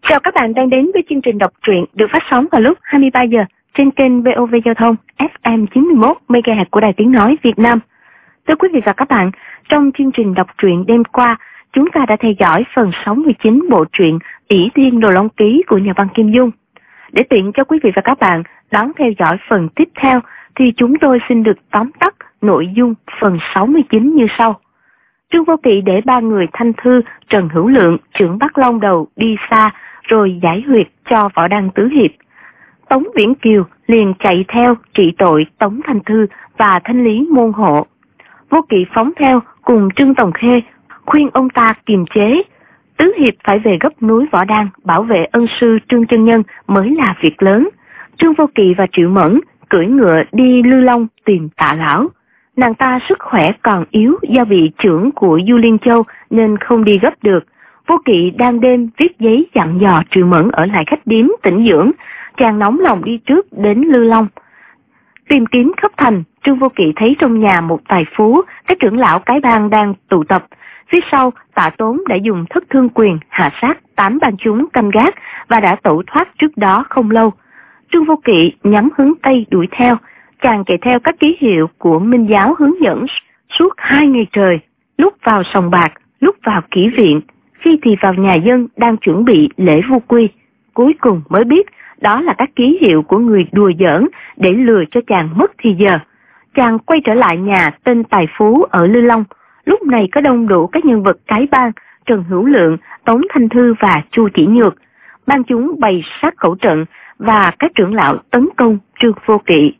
Chào các bạn đang đến với chương trình đọc truyện được phát sóng vào lúc 23 giờ trên kênh VOV Giao thông FM 91 MHz của Đài Tiếng Nói Việt Nam. Thưa quý vị và các bạn, trong chương trình đọc truyện đêm qua, chúng ta đã theo dõi phần 69 bộ truyện ỷ Thiên Đồ Long Ký của nhà văn Kim Dung. Để tiện cho quý vị và các bạn đón theo dõi phần tiếp theo, thì chúng tôi xin được tóm tắt nội dung phần 69 như sau. Trương Vô Kỵ để ba người Thanh Thư, Trần Hữu Lượng, trưởng Bắc Long Đầu đi xa, rồi giải huyệt cho Võ Đăng Tứ Hiệp. Tống Viễn Kiều liền chạy theo trị tội Tống Thanh Thư và thanh lý môn hộ. Vô Kỵ phóng theo cùng Trương Tòng Khê, khuyên ông ta kiềm chế. Tứ Hiệp phải về gấp núi Võ Đăng bảo vệ ân sư Trương Chân Nhân mới là việc lớn. Trương Vô Kỵ và Triệu Mẫn cưỡi ngựa đi Lư Long tìm Tạ Lão. Nàng ta sức khỏe còn yếu do bị chưởng của Du Liên Châu nên không đi gấp được. Vô Kỵ đang đêm viết giấy dặn dò Triệu Mẫn ở lại khách điếm tĩnh dưỡng. Chàng nóng lòng đi trước đến Lư Long. Tìm kiếm khắp thành, Trương Vô Kỵ thấy trong nhà một tài phú, các trưởng lão cái bang đang tụ tập. Phía sau, Tạ Tốn đã dùng thất thương quyền hạ sát 8 bang chúng canh gác và đã tẩu thoát trước đó không lâu. Trương Vô Kỵ nhắm hướng Tây đuổi theo. Chàng chạy theo các ký hiệu của Minh Giáo hướng dẫn suốt 2 ngày trời, lúc vào sòng bạc, lúc vào kỹ viện, khi thì vào nhà dân đang chuẩn bị lễ vu quy. Cuối cùng mới biết đó là các ký hiệu của người đùa giỡn để lừa cho chàng mất thì giờ. Chàng quay trở lại nhà tên tài phú ở Lư Long. Lúc này có đông đủ các nhân vật cái bang, Trần Hữu Lượng, Tống Thanh Thư và Chu Chỉ Nhược. Ban chúng bày sát khẩu trận và các trưởng lão tấn công Trương Vô Kỵ.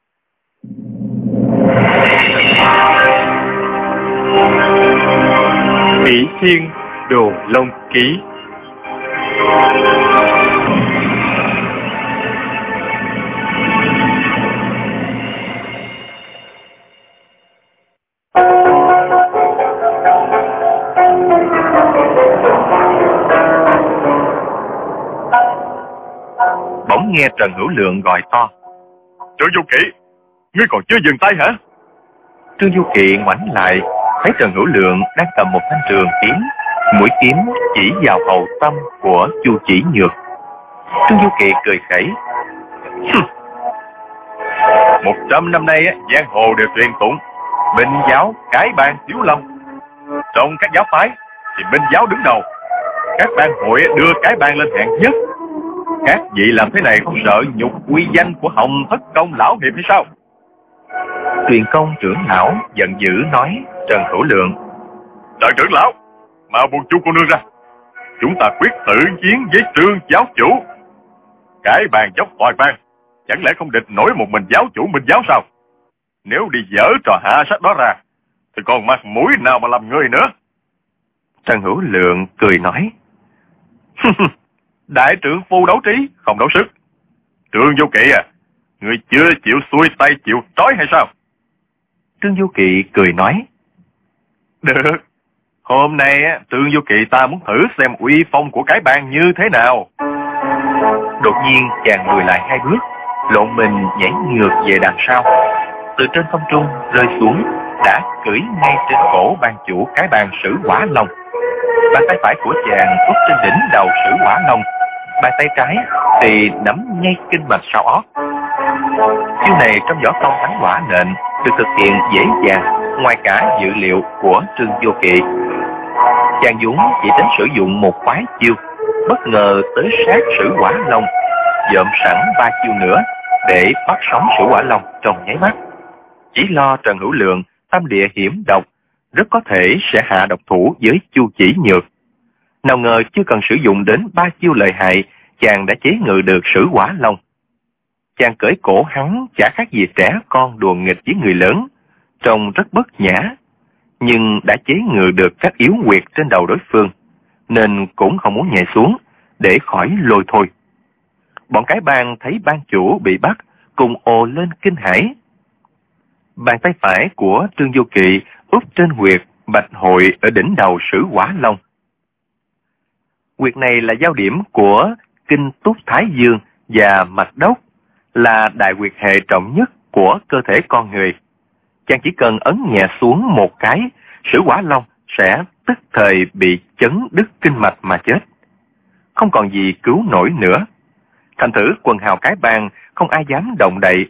ỷ Thiên Đồ Long Ký. Bỗng nghe Trần Hữu Lượng gọi to: Trương Du Kỵ, ngươi còn chưa dừng tay hả? Trương Du Kỵ ngoảnh lại, thấy Trần Hữu Lượng đang cầm một thanh trường kiếm, mũi kiếm chỉ vào hầu tâm của Chu Chỉ Nhược. Trương Du Kỵ cười khẩy: 100 năm nay giang hồ đều truyền tụng Minh Giáo, cái bang, Thiếu Long. Trong các giáo phái thì Minh Giáo đứng đầu, các bang hội đưa cái bang lên hạng nhất. Các vị làm thế này không sợ nhục uy danh của Hồng Thất Công lão hiệp hay sao? Truyền Công trưởng lão giận dữ nói Trần Hữu Lượng: Trần trưởng lão, mà buộc Chu cô nương ra, chúng ta quyết tự chiến với Trương giáo chủ. Cái bàn dốc toàn bang, chẳng lẽ không địch nổi một mình giáo chủ Minh Giáo sao? Nếu đi dở trò hạ sách đó ra, thì còn mặt mũi nào mà làm người nữa? Trần Hữu Lượng cười nói: Đại trưởng phu đấu trí, không đấu sức. Trương Du Kỵ à, người chưa chịu xuôi tay chịu trói hay sao? Trương Du Kỵ cười nói: Được, hôm nay Trương Du Kỵ ta muốn thử xem uy phong của cái bang như thế nào. Đột nhiên chàng lùi lại 2 bước, lộn mình nhảy ngược về đằng sau, từ trên không trung rơi xuống, đã cưỡi ngay trên cổ ban chủ cái bang Sử Hỏa Long. Bàn tay phải của chàng úp trên đỉnh đầu Sử Hỏa Long, bàn tay trái thì nắm ngay kinh mạch sau ót. Chiêu này trong võ công Thánh Hỏa Nện được thực hiện dễ dàng ngoài cả dự liệu của Trương Vô Kỵ. Chàng Dũng chỉ tính sử dụng một khoái chiêu, bất ngờ tới sát Sử Hỏa Long, dợm sẵn 3 chiêu nữa để bắt sống Sử Hỏa Long trong nháy mắt. Chỉ lo Trần Hữu Lượng tâm địa hiểm độc, rất có thể sẽ hạ độc thủ với Chu Chỉ Nhược. Nào ngờ chưa cần sử dụng đến 3 chiêu lợi hại, chàng đã chế ngự được Sử Hỏa Long. Chàng cởi cổ hắn chả khác gì trẻ con đùa nghịch với người lớn, trông rất bất nhã, nhưng đã chế ngự được các yếu huyệt trên đầu đối phương, nên cũng không muốn nhảy xuống để khỏi lôi thôi. Bọn cái bang thấy ban chủ bị bắt, cùng ồ lên kinh hãi. Bàn tay phải của Trương Du Kỵ úp trên huyệt Bạch Hội ở đỉnh đầu Sử Hỏa Long. Huyệt này là giao điểm của kinh Túc Thái Dương và Mạch Đốc, là đại huyệt hệ trọng nhất của cơ thể con người. Chàng chỉ cần ấn nhẹ xuống một cái, Sử Hỏa Long sẽ tức thời bị chấn đứt kinh mạch mà chết. không còn gì cứu nổi nữa. Thành thử quần hào cái bang không ai dám động đậy.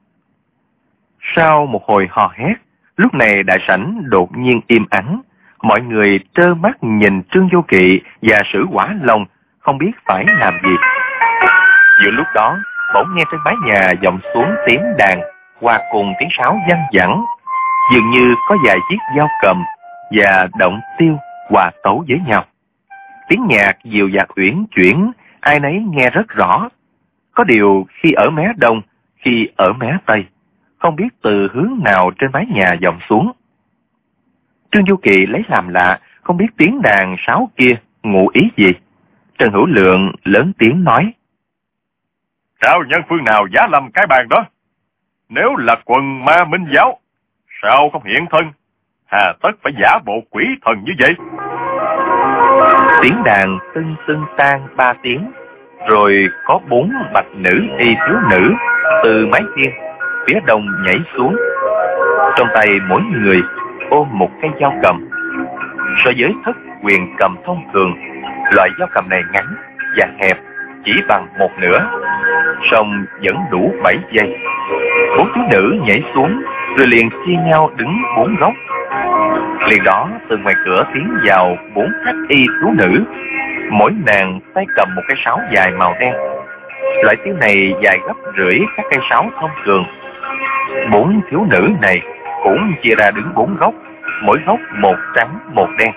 Sau một hồi hò hét, lúc này đại sảnh đột nhiên im ắng. Mọi người trơ mắt nhìn Trương Vô Kỵ và Sử Quả Long, không biết phải làm gì. Giữa lúc đó, bỗng nghe trên mái nhà vọng xuống tiếng đàn, hòa cùng tiếng sáo văng vẳng, dường như có vài chiếc dao cầm và động tiêu hòa tấu với nhau. Tiếng nhạc dịu dạt uyển chuyển, ai nấy nghe rất rõ. Có điều khi ở mé đông, khi ở mé tây, không biết từ hướng nào trên mái nhà vọng xuống. Trương Du Kỵ lấy làm lạ, không biết tiếng đàn sáo kia ngụ ý gì. Trần Hữu Lượng lớn tiếng nói: Sao nhân phương nào giá lâm cái bàn đó? Nếu là quần ma minh giáo, sao không hiện thân? Hà tất phải giả bộ quỷ thần như vậy? Tiếng đàn tưng tưng tan 3 tiếng, rồi có 4 bạch nữ y thiếu nữ từ mái hiên phía đông nhảy xuống. Trong tay mỗi người ôm một cây dao cầm. So với thất quyền cầm thông thường, loại dao cầm này ngắn và hẹp, chỉ bằng 1/2, song vẫn đủ 7 giây. 4 thiếu nữ nhảy xuống rồi liền chia nhau đứng 4 góc. Liền đó từ ngoài cửa tiến vào 4 khách y thiếu nữ, mỗi nàng tay cầm một cây sáo dài màu đen. Loại tiêu này dài gấp rưỡi các cây sáo thông thường. 4 thiếu nữ này cũng chia ra đứng 4 góc, mỗi góc một trắng một đen.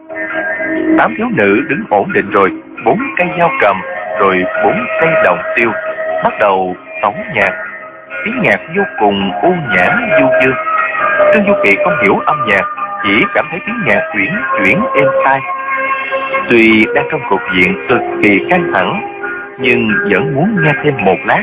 8 thiếu nữ đứng ổn định rồi, 4 cây dao cầm, rồi 4 cây đồng tiêu, bắt đầu tấu nhạc. Tiếng nhạc vô cùng u nhã du dương. Trương Du Kỵ không hiểu âm nhạc, chỉ cảm thấy tiếng nhạc uyển chuyển êm tai. Tuy đang trong cục diện cực kỳ căng thẳng, nhưng vẫn muốn nghe thêm một lát.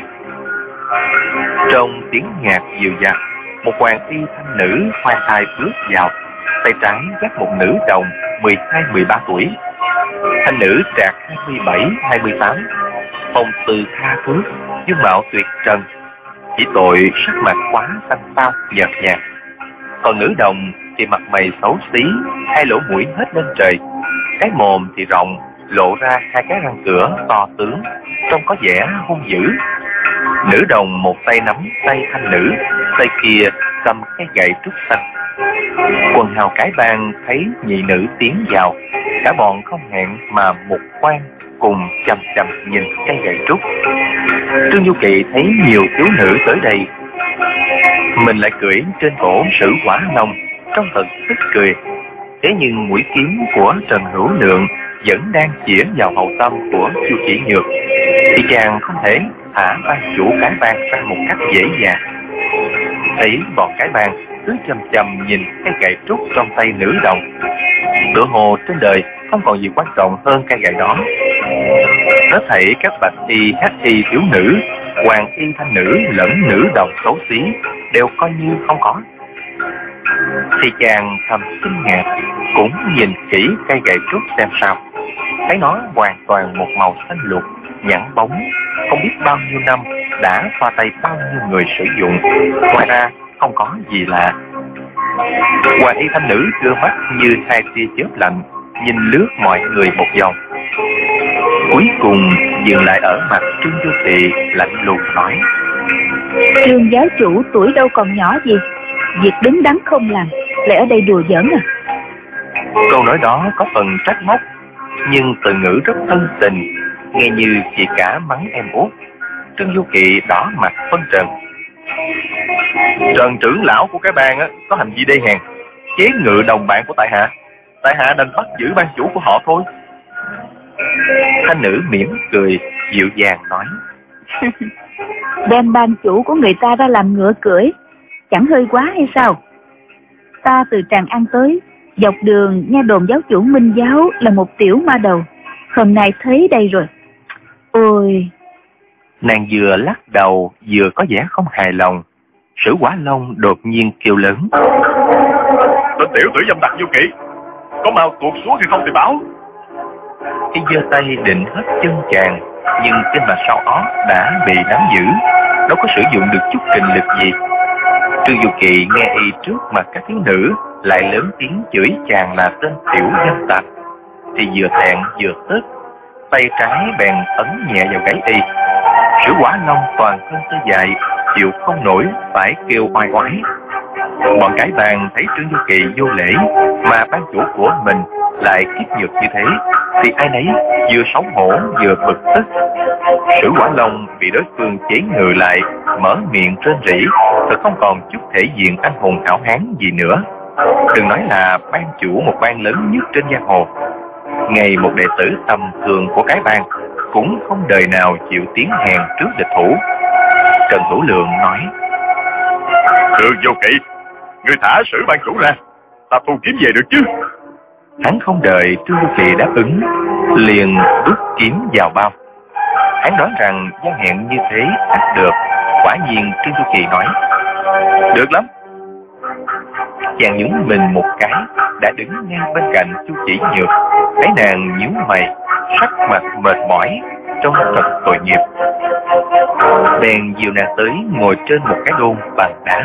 Trong tiếng nhạc dịu dặt, một hoàng y thanh nữ khoan thai bước vào, tay trái dắt một nữ đồng 12-13 tuổi. Thanh nữ trạc 27-28, phong tư tha phước, dung mạo tuyệt trần, chỉ tội sắc mặt quá xanh xao nhợt nhạt. Còn nữ đồng thì mặt mày xấu xí, hai lỗ mũi hết lên trời, cái mồm thì rộng, lộ ra 2 cái răng cửa to tướng, trông có vẻ hung dữ. Nữ đồng một tay nắm tay thanh nữ, tay kia cầm cái gậy trúc xanh. Quần hào cái bang thấy nhị nữ tiến vào, cả bọn không hẹn mà một quan cùng chằm chằm nhìn cây gậy trúc. Trương Du Kỵ thấy nhiều thiếu nữ tới đây, mình lại cưỡi trên cổ Sử Quả Long, trong thật tức cười. Thế nhưng mũi kiếm của Trần Hữu Lượng vẫn đang chĩa vào hậu tâm của Chu Chỉ Nhược, thì chàng không thể thả ban chủ cái bang ra một cách dễ dàng. Thấy bọn cái bang cứ chằm chằm nhìn cái gậy trúc trong tay nữ đồng, tựa hồ trên đời không còn gì quan trọng hơn cây gậy đó. Hết thảy các bạch y, hắc y thiếu nữ, hoàng y thanh nữ lẫn nữ đồng xấu xí đều coi như không có. Thì chàng thầm kinh ngạc, cũng nhìn kỹ cây gậy trúc xem sao. Thấy nó hoàn toàn một màu xanh lục, nhẵn bóng, không biết bao nhiêu năm đã qua tay bao nhiêu người sử dụng. Ngoài ra không có gì lạ. Hoàng y thanh nữ đưa mắt như 2 tia chớp lạnh, nhìn lướt mọi người một vòng, cuối cùng dừng lại ở mặt Trương Du Kỵ, lạnh lùng nói: Trương giáo chủ tuổi đâu còn nhỏ gì, việc đứng đắn không làm, lại ở đây đùa giỡn à? Câu nói đó có phần trách móc, nhưng từ ngữ rất thân tình, nghe như chị cả mắng em út. Trương Du Kỵ đỏ mặt phân trần: Trần trưởng lão của cái bang có hành vi đê hèn, chế ngự đồng bạn của tại hạ đành bắt giữ ban chủ của họ thôi. Thanh nữ mỉm cười dịu dàng nói: Đem ban chủ của người ta ra làm ngựa cưỡi, chẳng hơi quá hay sao? Ta từ Tràng An tới, dọc đường nghe đồn giáo chủ Minh giáo là một tiểu ma đầu, hôm nay thấy đây rồi. Ôi! Nàng vừa lắc đầu vừa có vẻ không hài lòng. Sử Quả Long đột nhiên kêu lớn: Tên tiểu tử dâm tặc Du Kỵ, có mau tuột xuống thì không thì báo. Y giơ tay định hết chân chàng, nhưng trên mặt sau ó đã bị nắm giữ, đâu có sử dụng được chút kình lực gì. Trương Du Kỵ nghe y trước mặt các thiếu nữ lại lớn tiếng chửi chàng là tên tiểu dâm tặc, thì vừa thẹn vừa tức, tay trái bèn ấn nhẹ vào gáy y. Sử Quả Long toàn thân tê dại, chịu không nổi, phải kêu oai oái. Bọn cái bàn thấy Trương Du Kỳ vô lễ, mà ban chủ của mình lại kiếp nhược như thế, thì ai nấy vừa xấu hổ vừa bực tức. Sử Quả Long bị đối phương chế ngự lại, mở miệng rên rỉ, thật không còn chút thể diện anh hùng hảo hán gì nữa. Đừng nói là ban chủ một bang lớn nhất trên giang hồ, ngay một đệ tử tầm thường của cái bang cũng không đời nào chịu tiến hèn trước địch thủ. Trần Hữu Lượng nói: Trương Du Kỳ, ngươi thả Sử ban chủ ra, ta thu kiếm về được chứ? Hắn không đợi Trương Du Kỳ đáp ứng, liền rút kiếm vào bao. Hắn đoán rằng gian hẹn như thế ắt được. Quả nhiên Trương Du Kỳ nói: Được lắm. Chàng nhún mình một cái, đã đứng ngay bên cạnh Chu Chỉ Nhược, thấy nàng nhíu mày, sắc mặt mệt mỏi, trông thật tội nghiệp. Bèn dìu nàng tới ngồi trên một cái đôn bằng đá.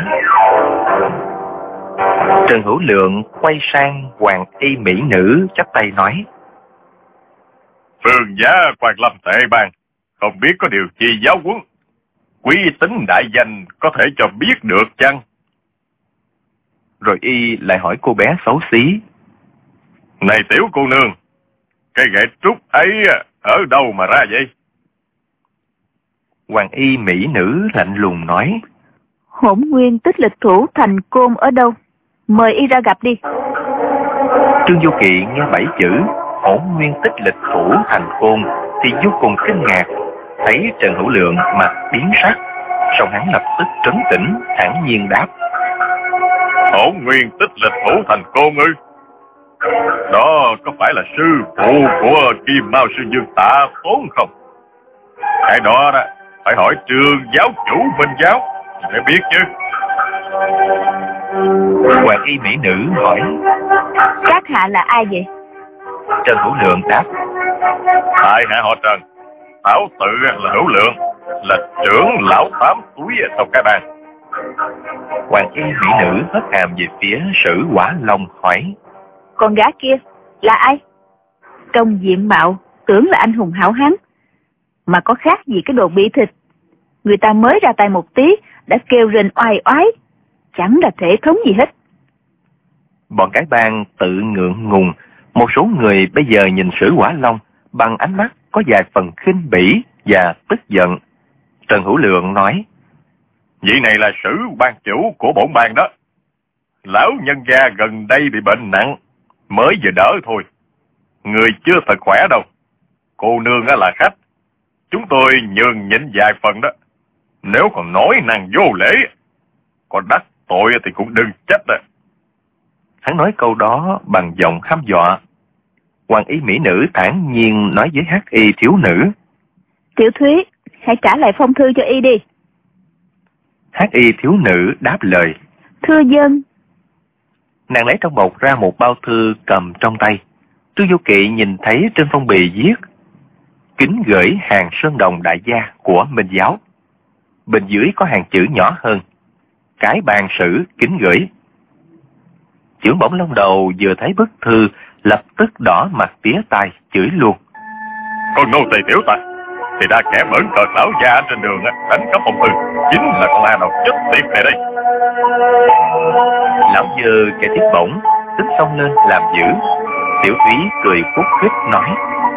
Trần Hữu Lượng quay sang Hoàng Y mỹ nữ chắp tay nói: Phương giá Quan Lâm tệ bang, không biết có điều chi giáo huấn, quý tính đại danh có thể cho biết được chăng? Rồi y lại hỏi cô bé xấu xí: Này tiểu cô nương, cây gậy trúc ấy ở đâu mà ra vậy? Hoàng Y mỹ nữ lạnh lùng nói: Hỗn Nguyên Tích Lịch Thủ Thành Côn ở đâu? Mời y ra gặp đi. Trương Du Kỳ nghe 7 chữ Hỗn Nguyên Tích Lịch Thủ Thành Côn thì vô cùng kinh ngạc, thấy Trần Hữu Lượng mặt biến sắc, song hắn lập tức trấn tĩnh, thản nhiên đáp: Hỗn Nguyên Tích Lịch Thủ Thành Côn ư? Đó có phải là sư phụ của Kim Mao sư Dương Tạ Tốn không? Cái đó phải hỏi Trương giáo chủ Minh giáo để biết chứ. Hoàng Y mỹ nữ hỏi: Các hạ là ai vậy? Trần Hữu Lượng đáp: Tại hạ họ Trần, Thảo tự là Hữu Lượng, là trưởng lão 8 túi trong cái bang. Hoàng Y mỹ nữ hất hàm về phía Sử Quả Long hỏi: Con gái kia là ai? Trong diện mạo tưởng là anh hùng hảo hán, mà có khác gì cái đồ bị thịt. Người ta mới ra tay một tí đã kêu rền oai oái, chẳng là thể thống gì hết. Bọn cái bang tự ngượng ngùng. Một số người bây giờ nhìn Sử Quả Long bằng ánh mắt có vài phần khinh bỉ và tức giận. Trần Hữu Lượng nói: Vị này là Sử ban chủ của bổn bang đó. Lão nhân gia gần đây bị bệnh nặng, mới vừa đỡ thôi. Người chưa thật khỏe đâu. Cô nương là khách, chúng tôi nhường nhịn vài phần đó. Nếu còn nói năng vô lễ, còn đắc tội thì cũng đừng trách đó. Hắn nói câu đó bằng giọng hăm dọa. Hoàng Y mỹ nữ thản nhiên nói với Hắc Y thiếu nữ: Tiểu Thúy, hãy trả lại phong thư cho y đi. Hắc Y thiếu nữ đáp lời: Thưa dân. Nàng lấy trong bọc ra một bao thư cầm trong tay. Trương Du Kỳ nhìn thấy trên phong bì viết: Kính gửi hàng Sơn Đồng đại gia của Minh giáo. Bên dưới có hàng chữ nhỏ hơn: Cái bàn Sử kính gửi. Chưởng Bổng Long Đầu vừa thấy bức thư lập tức đỏ mặt tía tai chửi luôn: Con nô tỳ tiểu tặc thì đã kẻ bỡn cợt lão già trên đường đánh cắp phong thư, chính là con A đầu chết tiệt này đây. Lão Dơ kẻ thiết bổng tức xông lên làm dữ. Tiểu Thúy cười khúc khích nói: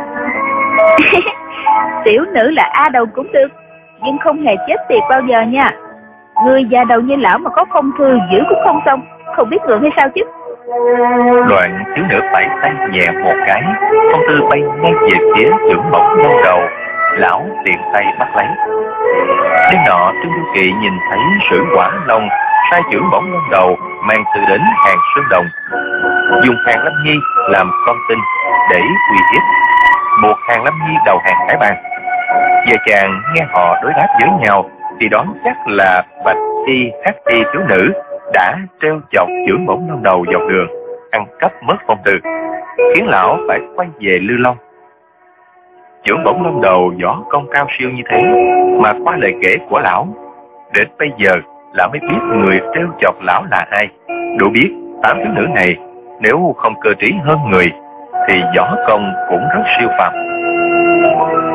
Tiểu nữ là A đầu cũng được, nhưng không hề chết tiệt bao giờ nha. Người già đầu như lão mà có phong thư giữ cũng không xong, không biết ngượng hay sao chứ. Đoạn thiếu nữ phải tay nhẹ một cái, phong thư bay ngay về phía Chưởng Bổng Long Đầu. Lão tiện tay bắt lấy. Đêm nọ Trương Du Kỳ nhìn thấy Sử Quả Long sai Chưởng Bổng Long Đầu mang thư đến hàng Sơn Đồng, dùng Hàng Lâm Nhi làm con tin để uy hiếp, buộc Hàng Lâm Nhi đầu hàng cái bang. Giờ chàng nghe họ đối đáp với nhau thì đoán chắc là Bạch Y Hắc Y thiếu nữ đã treo chọc Chưởng Bổng Long Đầu dọc đường, ăn cắp mất phong thư, khiến lão phải quay về Lư Long. Chưởng Bổng Long Đầu võ công cao siêu như thế, mà qua lời kể của lão, đến bây giờ lão mới biết người treo chọc lão là ai. Đủ biết 8 thiếu nữ này nếu không cơ trí hơn người thì võ công cũng rất siêu phàm.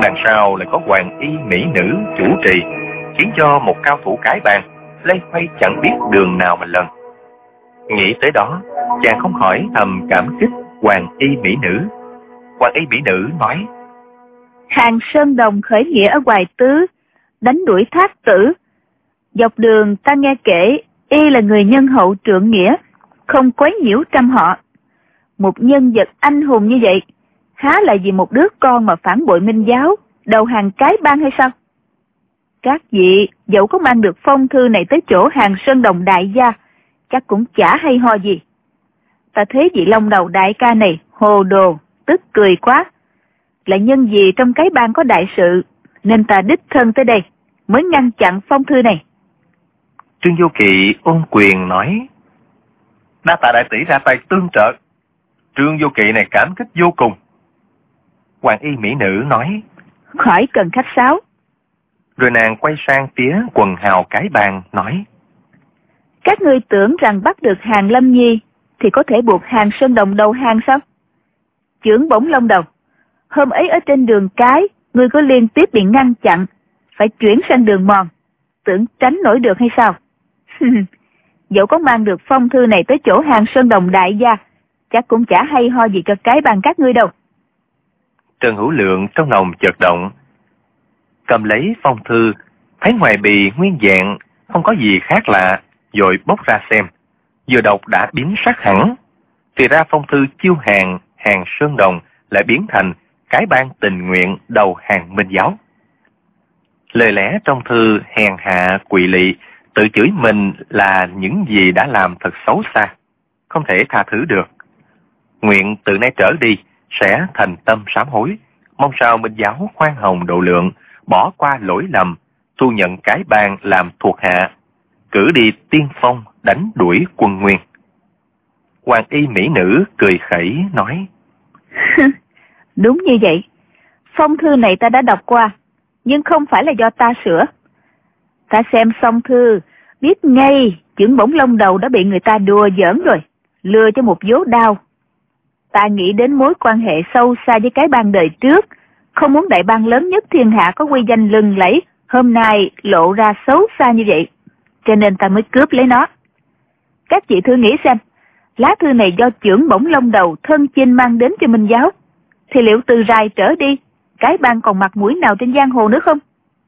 đằng sau lại có hoàng y mỹ nữ chủ trì, khiến cho một cao thủ cái bàn loay hoay chẳng biết đường nào mà lần. Nghĩ tới đó, chàng không khỏi thầm cảm kích hoàng y mỹ nữ. Hoàng y mỹ nữ nói: Hàng Sơn Đồng khởi nghĩa ở Hoài Tứ, đánh đuổi Thác Tử. Dọc đường ta nghe kể y là người nhân hậu trượng nghĩa, không quấy nhiễu trăm họ. Một nhân vật anh hùng như vậy, há là vì một đứa con mà phản bội Minh giáo, đầu hàng cái bang hay sao? Các vị dẫu có mang được phong thư này tới chỗ Hàng Sơn Đồng đại gia, chắc cũng chả hay ho gì. Ta thấy vị Long Đầu đại ca này hồ đồ, tức cười quá. Lại nhân vì trong cái bang có đại sự, nên ta đích thân tới đây, mới ngăn chặn phong thư này. Trương Vô Kỵ ôn quyền nói: Đa tạ đại tỷ ra tay tương trợ, Trương Vô Kỵ này cảm kích vô cùng. Hoàng y mỹ nữ nói: Khỏi cần khách sáo. Rồi nàng quay sang phía quần hào cái bàn nói: Các ngươi tưởng rằng bắt được Hàng Lâm Nhi thì có thể buộc Hàng Sơn Đồng đầu hàng sao? Chưởng bổng Long Đầu, hôm ấy ở trên đường cái, ngươi có liên tiếp bị ngăn chặn, phải chuyển sang đường mòn, tưởng tránh nổi được hay sao? Dẫu có mang được phong thư này tới chỗ Hàng Sơn Đồng đại gia, chắc cũng chả hay ho gì cho cái bàn các ngươi đâu. Trần Hữu Lượng trong lòng chợt động, cầm lấy phong thư, thấy ngoài bì nguyên vẹn, không có gì khác lạ, rồi bóc ra xem. Vừa đọc đã biến sắc hẳn. Thì ra phong thư chiêu hàng Hàng Sơn Đồng lại biến thành cái ban tình nguyện đầu hàng Minh giáo. Lời lẽ trong thư hèn hạ quỵ lị, tự chửi mình là những gì đã làm thật xấu xa, không thể tha thứ được. Nguyện từ nay trở đi sẽ thành tâm sám hối, mong sao Minh giáo khoan hồng độ lượng, bỏ qua lỗi lầm, thu nhận cái bang làm thuộc hạ, cử đi tiên phong đánh đuổi quân Nguyên. Hoàng y mỹ nữ cười khẩy nói: Đúng như vậy, phong thư này ta đã đọc qua, nhưng không phải là do ta sửa. Ta xem xong thư, biết ngay chưởng bổng Long Đầu đã bị người ta đùa giỡn rồi, lừa cho một vố đao. Ta nghĩ đến mối quan hệ sâu xa với cái bang đời trước, không muốn đại bang lớn nhất thiên hạ có uy danh lừng lẫy hôm nay lộ ra xấu xa như vậy, cho nên ta mới cướp lấy nó. Các vị thử nghĩ xem, lá thư này do chưởng bổng Long Đầu thân chinh mang đến cho Minh giáo, thì liệu từ rày trở đi, cái bang còn mặt mũi nào trên giang hồ nữa không?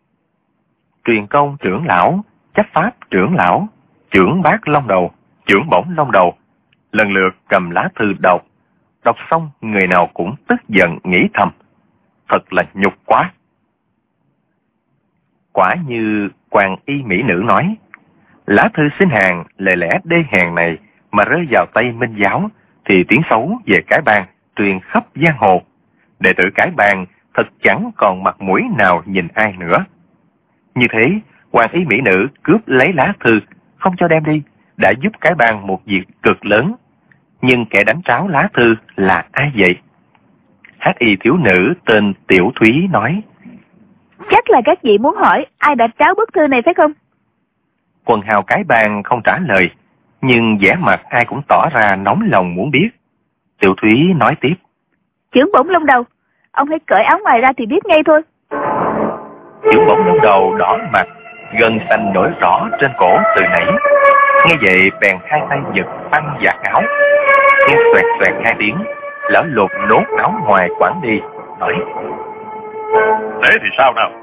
Truyền công trưởng lão, chấp pháp trưởng lão, chưởng bát Long Đầu, chưởng bổng Long Đầu lần lượt cầm lá thư đọc. Đọc xong người nào cũng tức giận nghĩ thầm: thật là nhục quá. Quả như hoàng y mỹ nữ nói, lá thư xin hàng lời lẽ đê hèn này mà rơi vào tay Minh giáo, thì tiếng xấu về cái bang truyền khắp giang hồ. Đệ tử cái bang thật chẳng còn mặt mũi nào nhìn ai nữa. Như thế, hoàng y mỹ nữ cướp lấy lá thư, không cho đem đi, đã giúp cái bang một việc cực lớn. Nhưng kẻ đánh tráo lá thư là ai vậy? Hắc y thiếu nữ tên Tiểu Thúy nói: Chắc là các vị muốn hỏi ai đã tráo bức thư này phải không? Quần hào cái bang không trả lời, nhưng vẻ mặt ai cũng tỏ ra nóng lòng muốn biết. Tiểu Thúy nói tiếp: Chưởng bổng Long Đầu, ông hãy cởi áo ngoài ra thì biết ngay thôi. Chưởng bổng Long Đầu đỏ mặt, gân xanh nổi rõ trên cổ từ nãy. Nghe vậy bèn hai tay giật băng vạt áo, nghe xoẹt xoẹt hai tiếng, lão lột nốt áo ngoài quẳng đi, nói: Thế thì sao nào?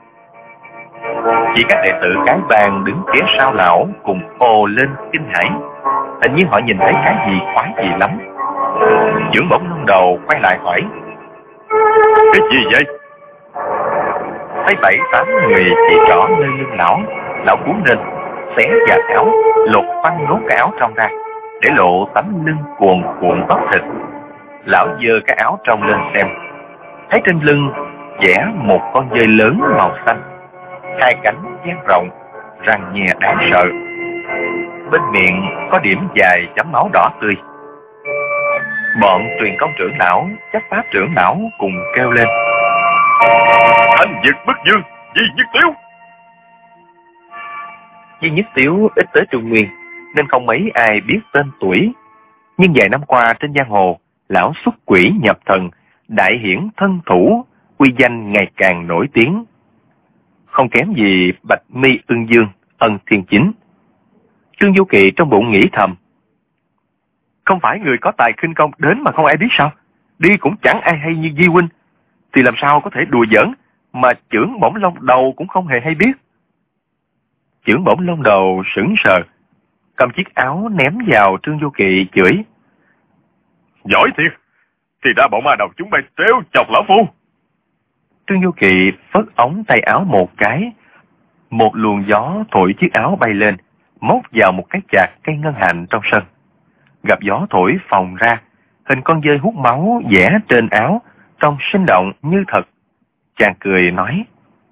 Chỉ các đệ tử cái bang đứng phía sau lão cùng ồ lên kinh hãi, hình như họ nhìn thấy cái gì quái gì lắm. Chưởng bổng Long Đầu quay lại hỏi: Cái gì vậy? Thấy 7-8 người chỉ trỏ nơi lưng lão, lão cuốn lên, xé vạt áo, lột phăng nốt cái áo trong ra, để lộ tấm lưng cuồn cuộn bắp thịt. Lão giơ cái áo trong lên xem, thấy trên lưng vẽ một con dơi lớn màu xanh, hai cánh dang rộng, răng nhè đáng sợ. Bên miệng có điểm dài chấm máu đỏ tươi. Bọn truyền công trưởng lão, chấp pháp trưởng lão cùng kêu lên: Thanh Dực Bức Dương, Di Nhất Tiếu. Di Nhất Tiếu ít tới Trung Nguyên nên không mấy ai biết tên tuổi, nhưng vài năm qua trên giang hồ, lão xuất quỷ nhập thần, đại hiển thân thủ, uy danh ngày càng nổi tiếng, không kém gì Bạch Mi Ưng Dương, Ân Thiên Chính. Trương Du Kỳ trong bụng nghĩ thầm, không phải người có tài khinh công đến mà không ai biết sao? Đi cũng chẳng ai hay như Di huynh, thì làm sao có thể đùa giỡn mà Chưởng Bổng Long Đầu cũng không hề hay biết. Chưởng Bổng Long Đầu sững sờ, cầm chiếc áo ném vào Trương Du Kỳ chửi, giỏi thiệt, thì ra bộ ma đầu chúng bay trêu chọc lão phu. Trương Du Kỳ phất ống tay áo một cái, một luồng gió thổi chiếc áo bay lên, móc vào một cái chạc cây ngân hạnh trong sân. Gặp gió thổi phồng ra, hình con dơi hút máu vẽ trên áo, trông sinh động như thật. Chàng cười nói,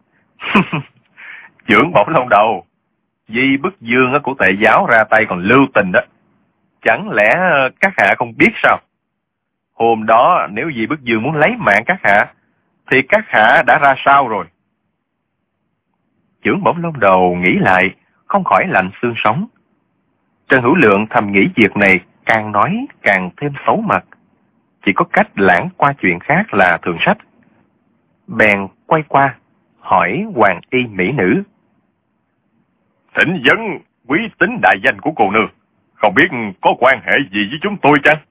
Chưởng Bổng Long Đầu, Di Bức Dương của Tề giáo ra tay còn lưu tình đó. Chẳng lẽ các hạ không biết sao? Hôm đó nếu Di Bức Dương muốn lấy mạng các hạ, thì các hạ đã ra sao rồi? Chưởng Bổng Long Đầu nghĩ lại, không khỏi lạnh xương sống. Trần Hữu Lượng thầm nghĩ việc này càng nói càng thêm xấu mặt. Chỉ có cách lãng qua chuyện khác là thường sách. Bèn quay qua, hỏi Hoàng Y mỹ nữ, thỉnh vấn quý tính đại danh của cô nương, không biết có quan hệ gì với chúng tôi chăng?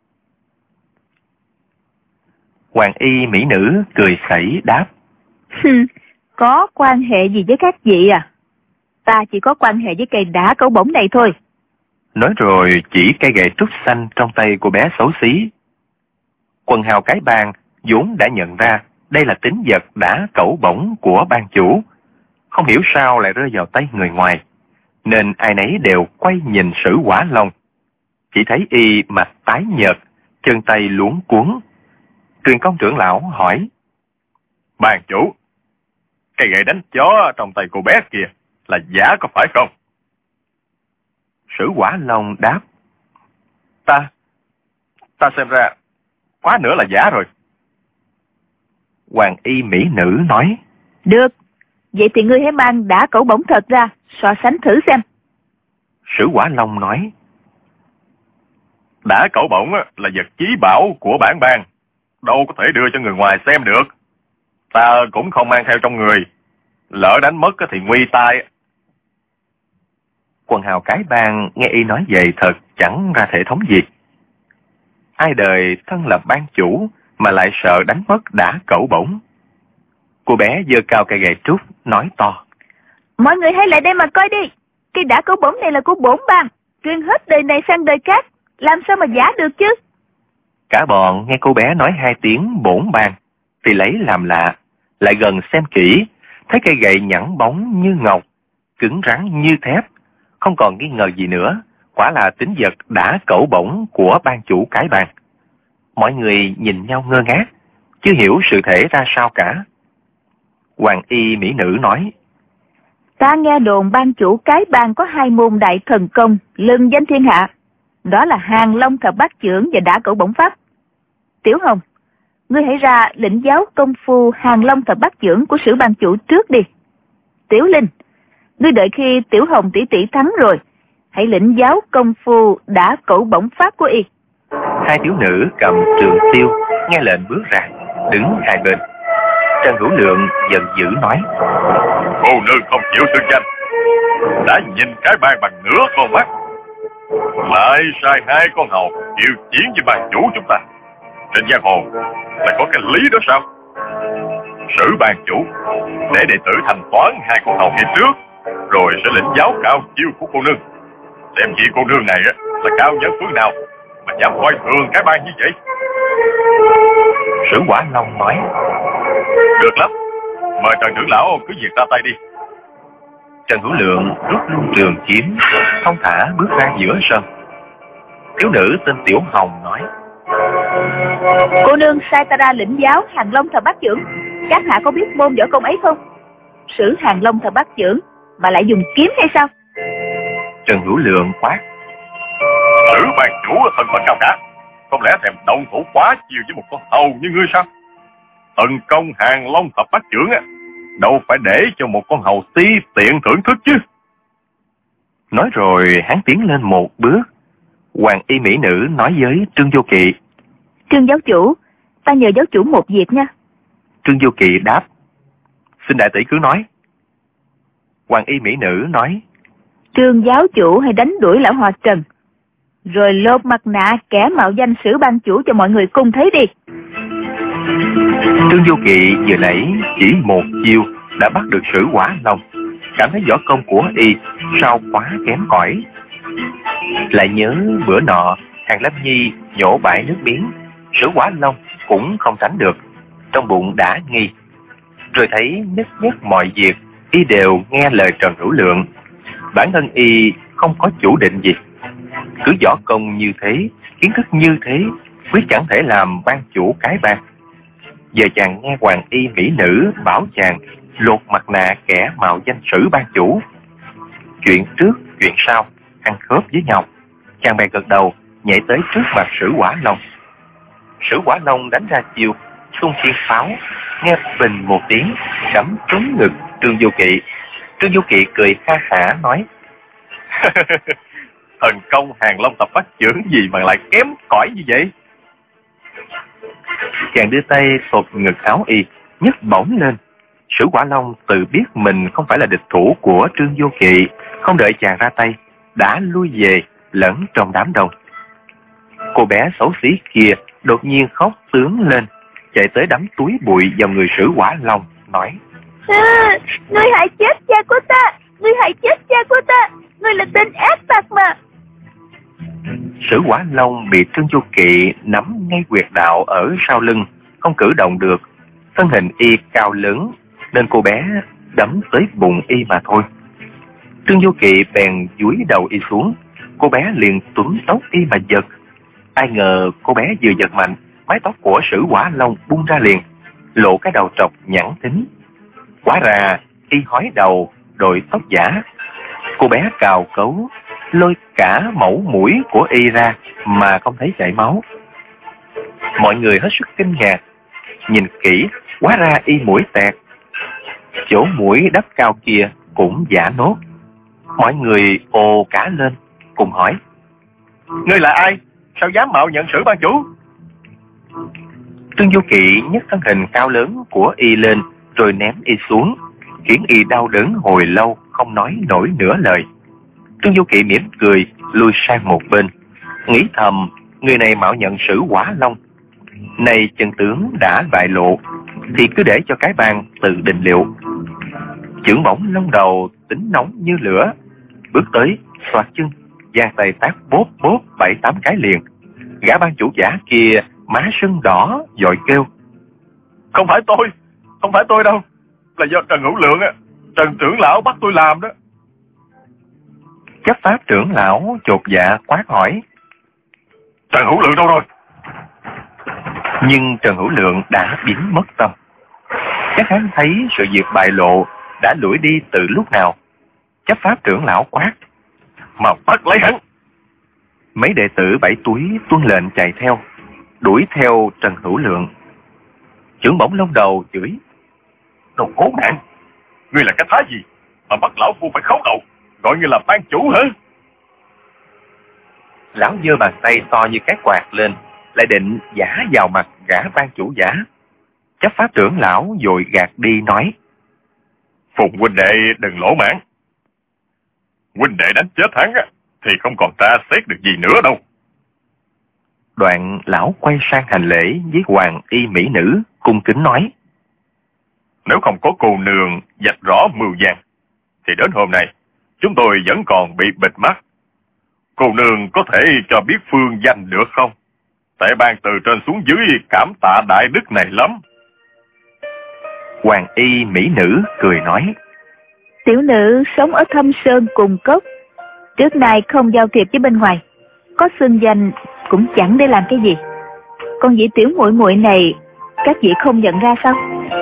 Hoàng Y mỹ nữ cười khẩy đáp, có quan hệ gì với các vị à? Ta chỉ có quan hệ với cây đá cẩu bổng này thôi. Nói rồi chỉ cây gậy trúc xanh trong tay của bé xấu xí. Quần hào cái bang vốn đã nhận ra đây là tín vật đã cẩu bổng của ban chủ, không hiểu sao lại rơi vào tay người ngoài, nên ai nấy đều quay nhìn Sử Quả Long. Chỉ thấy y mặt tái nhợt, chân tay luống cuống. Truyền Công trưởng lão hỏi, ban chủ, cây gậy đánh chó trong tay cô bé kia là giả có phải không? Sử Quả Long đáp, Ta xem ra quá nữa là giả rồi. Hoàng Y mỹ nữ nói, được, vậy thì ngươi hãy mang đá cẩu bổng thật ra, so sánh thử xem. Sử Quả Long nói, đá cẩu bổng là vật chí bảo của bản bang, đâu có thể đưa cho người ngoài xem được. Ta cũng không mang theo trong người, lỡ đánh mất thì nguy tai. Quần hào cái bang nghe y nói vậy thật chẳng ra thể thống gì. Ai đời thân là ban chủ mà lại sợ đánh mất đá cẩu bổng. Cô bé giơ cao cây gậy trúc, nói to, mọi người hãy lại đây mà coi đi, cây đá cẩu bổng này là của bổn bang, truyền hết đời này sang đời khác, làm sao mà giả được chứ? Cả bọn nghe cô bé nói hai tiếng bổn bang thì lấy làm lạ, lại gần xem kỹ, thấy cây gậy nhẵn bóng như ngọc, cứng rắn như thép, không còn nghi ngờ gì nữa, quả là tín vật đã cẩu bổng của ban chủ cái bang. Mọi người nhìn nhau ngơ ngác, chưa hiểu sự thể ra sao cả. Hoàng Y mỹ nữ nói, ta nghe đồn ban chủ cái bang có hai môn đại thần công lừng danh thiên hạ, đó là Hàng Long Thập Bát Chưởng và đả cẩu bổng pháp. Tiểu Hồng, ngươi hãy ra lĩnh giáo công phu Hàng Long Thập Bát Chưởng của Sử ban chủ trước đi. Tiểu Linh, ngươi đợi khi Tiểu Hồng tỷ tỷ thắng rồi, hãy lĩnh giáo công phu đả cẩu bổng pháp của y. Hai thiếu nữ cầm trường tiêu nghe lệnh bước ra, đứng hai bên. Trần Hữu Lượng giận dữ nói, cô nương không chịu xưng danh, đã nhìn cái bang bằng nửa con mắt, lại sai hai con hầu chịu chiến với ban chủ chúng ta. Trên giang hồ lại có cái lý đó sao? Sử ban chủ để đệ tử thanh toán hai con hầu kia trước, rồi sẽ lĩnh giáo cao chiêu của cô nương. Xem chị cô nương này là cao nhất phương nào mà dám coi thường cái bang như vậy. Sử Quả Long nói, được lắm, mời Trần trưởng lão cứ việc ra tay đi. Trần Hữu Lượng rút luôn trường kiếm, thong thả bước ra giữa sân. Thiếu nữ tên Tiểu Hồng nói, cô nương sai ta ra lĩnh giáo Hàng Long Thập Bát Chưởng, các hạ có biết môn võ công ấy không? Sử Hàng Long Thập Bát Chưởng mà lại dùng kiếm hay sao? Trần Hữu Lượng quát, Sử ban chủ thân phận cao cả, không lẽ thèm động thủ quá chiều với một con hầu như ngươi sao? Thần công Hàng Long Thập Bát Chưởng đâu phải để cho một con hầu ti tiện thưởng thức chứ. Nói rồi hắn tiến lên một bước. Hoàng Y mỹ nữ nói với Trương Vô Kỵ, Trương giáo chủ, ta nhờ giáo chủ một việc nha. Trương Du Kỵ đáp: Xin đại tỷ cứ nói. Hoàng y mỹ nữ nói: Trương giáo chủ hãy đánh đuổi lão hòa Trần, rồi lột mặt nạ kẻ mạo danh Sử ban chủ cho mọi người cùng thấy đi. Trương Du Kỵ vừa nãy chỉ một chiêu đã bắt được Sử Quả Long, cảm thấy võ công của y sao quá kém cỏi. Lại nhớ bữa nọ Hàng Lâm Nhi nhổ bãi nước miếng, Sử Quả Long cũng không tránh được, trong bụng đã nghi. Rồi thấy nhất nhất mọi việc y đều nghe lời Trần Hữu Lượng. Bản thân y không có chủ định gì, cứ võ công như thế, kiến thức như thế, quyết chẳng thể làm ban chủ cái bang. Giờ chàng nghe hoàng y mỹ nữ bảo chàng lột mặt nạ kẻ mạo danh Sử ban chủ. Chuyện trước chuyện sau ăn khớp với nhau, chàng bèn gật đầu nhảy tới trước mặt Sử Quả Long. Sử Quả Long đánh ra chiêu xung thiên pháo, nghe bình một tiếng đấm trúng ngực Trương Du Kỵ. Trương Du Kỵ cười ha hả nói: Thần công Hàng Long tập phát trưởng gì mà lại kém cỏi như vậy? Chàng đưa tay tột ngực áo y, nhấc bổng lên. Sử Quả Long tự biết mình không phải là địch thủ của Trương Du Kỵ, không đợi chàng ra tay đã lui về lẫn trong đám đông. Cô bé xấu xí kia đột nhiên khóc tướng lên, chạy tới đắm túi bụi vào người Sử Quả Long, nói: Ngươi hại chết cha của ta, ngươi hại chết cha của ta, ngươi là tên ác tặc mà. Sử Quả Long bị Trương Du Kỵ nắm ngay huyệt đạo ở sau lưng, không cử động được. Thân hình y cao lớn nên cô bé đấm tới bụng y mà thôi. Trương Du Kỵ bèn dúi đầu y xuống, cô bé liền túm tóc y mà giật. Ai ngờ cô bé vừa giật mạnh, mái tóc của Sử Quả Long bung ra liền, lộ cái đầu trọc nhẵn thính. Hóa ra y hói đầu đội tóc giả. Cô bé cào cấu lôi cả mẩu mũi của y ra mà không thấy chảy máu. Mọi người hết sức kinh ngạc, nhìn kỹ hóa ra y mũi tẹt, chỗ mũi đắp cao kia cũng giả nốt. Mọi người ồ cả lên cùng hỏi: Ngươi là ai? Sao dám mạo nhận Sử ban chủ? Trương Du Kỵ nhấc thân hình cao lớn của y lên rồi ném y xuống, khiến y đau đớn hồi lâu không nói nổi nửa lời. Trương Du Kỵ mỉm cười lui sang một bên, nghĩ thầm người này mạo nhận Sử Quả Long, này chân tướng đã bại lộ thì cứ để cho cái bang tự định liệu. Chưởng bổng lông đầu tính nóng như lửa, bước tới xoạc chân, giang tay tát bốp bốp 7-8 cái liền. Gã ban chủ giả kia má sưng đỏ vội kêu: Không phải tôi đâu, là do Trần Hữu Lượng á, Trần trưởng lão bắt tôi làm đó. Chấp pháp trưởng lão chột dạ quát hỏi: Trần Hữu Lượng đâu rồi? Nhưng Trần Hữu Lượng đã biến mất tâm. Chắc hắn thấy sự việc bại lộ đã lủi đi từ lúc nào. Chấp pháp trưởng lão quát: Mà bắt lấy hắn! Mấy đệ tử Bảy Túi tuân lệnh chạy theo, đuổi theo Trần Hữu Lượng. Chưởng bổng lông đầu chửi: Đồ khốn nạn! Ngươi là cái thá gì mà bắt lão phu phải khấu đầu, gọi ngươi là ban chủ hả? Lão giơ bàn tay to như cái quạt lên, lại định giả vào mặt gã ban chủ giả. Chấp pháp trưởng lão vội gạt đi nói: Phùng huynh đệ đừng lỗ mãn. Huynh đệ đánh chết hắn á thì không còn tra xét được gì nữa đâu. Đoạn lão quay sang hành lễ với hoàng y mỹ nữ, cung kính nói: Nếu không có cô nương vạch rõ mưu vàng thì đến hôm nay chúng tôi vẫn còn bị bịt mắt. Cô nương có thể cho biết phương danh được không? Tại ban từ trên xuống dưới cảm tạ đại đức này lắm. Hoàng y mỹ nữ cười nói: Tiểu nữ sống ở Thâm Sơn cùng cốc, trước nay không giao thiệp với bên ngoài, có xưng danh cũng chẳng để làm cái gì. Con vị tiểu muội muội này các vị không nhận ra sao?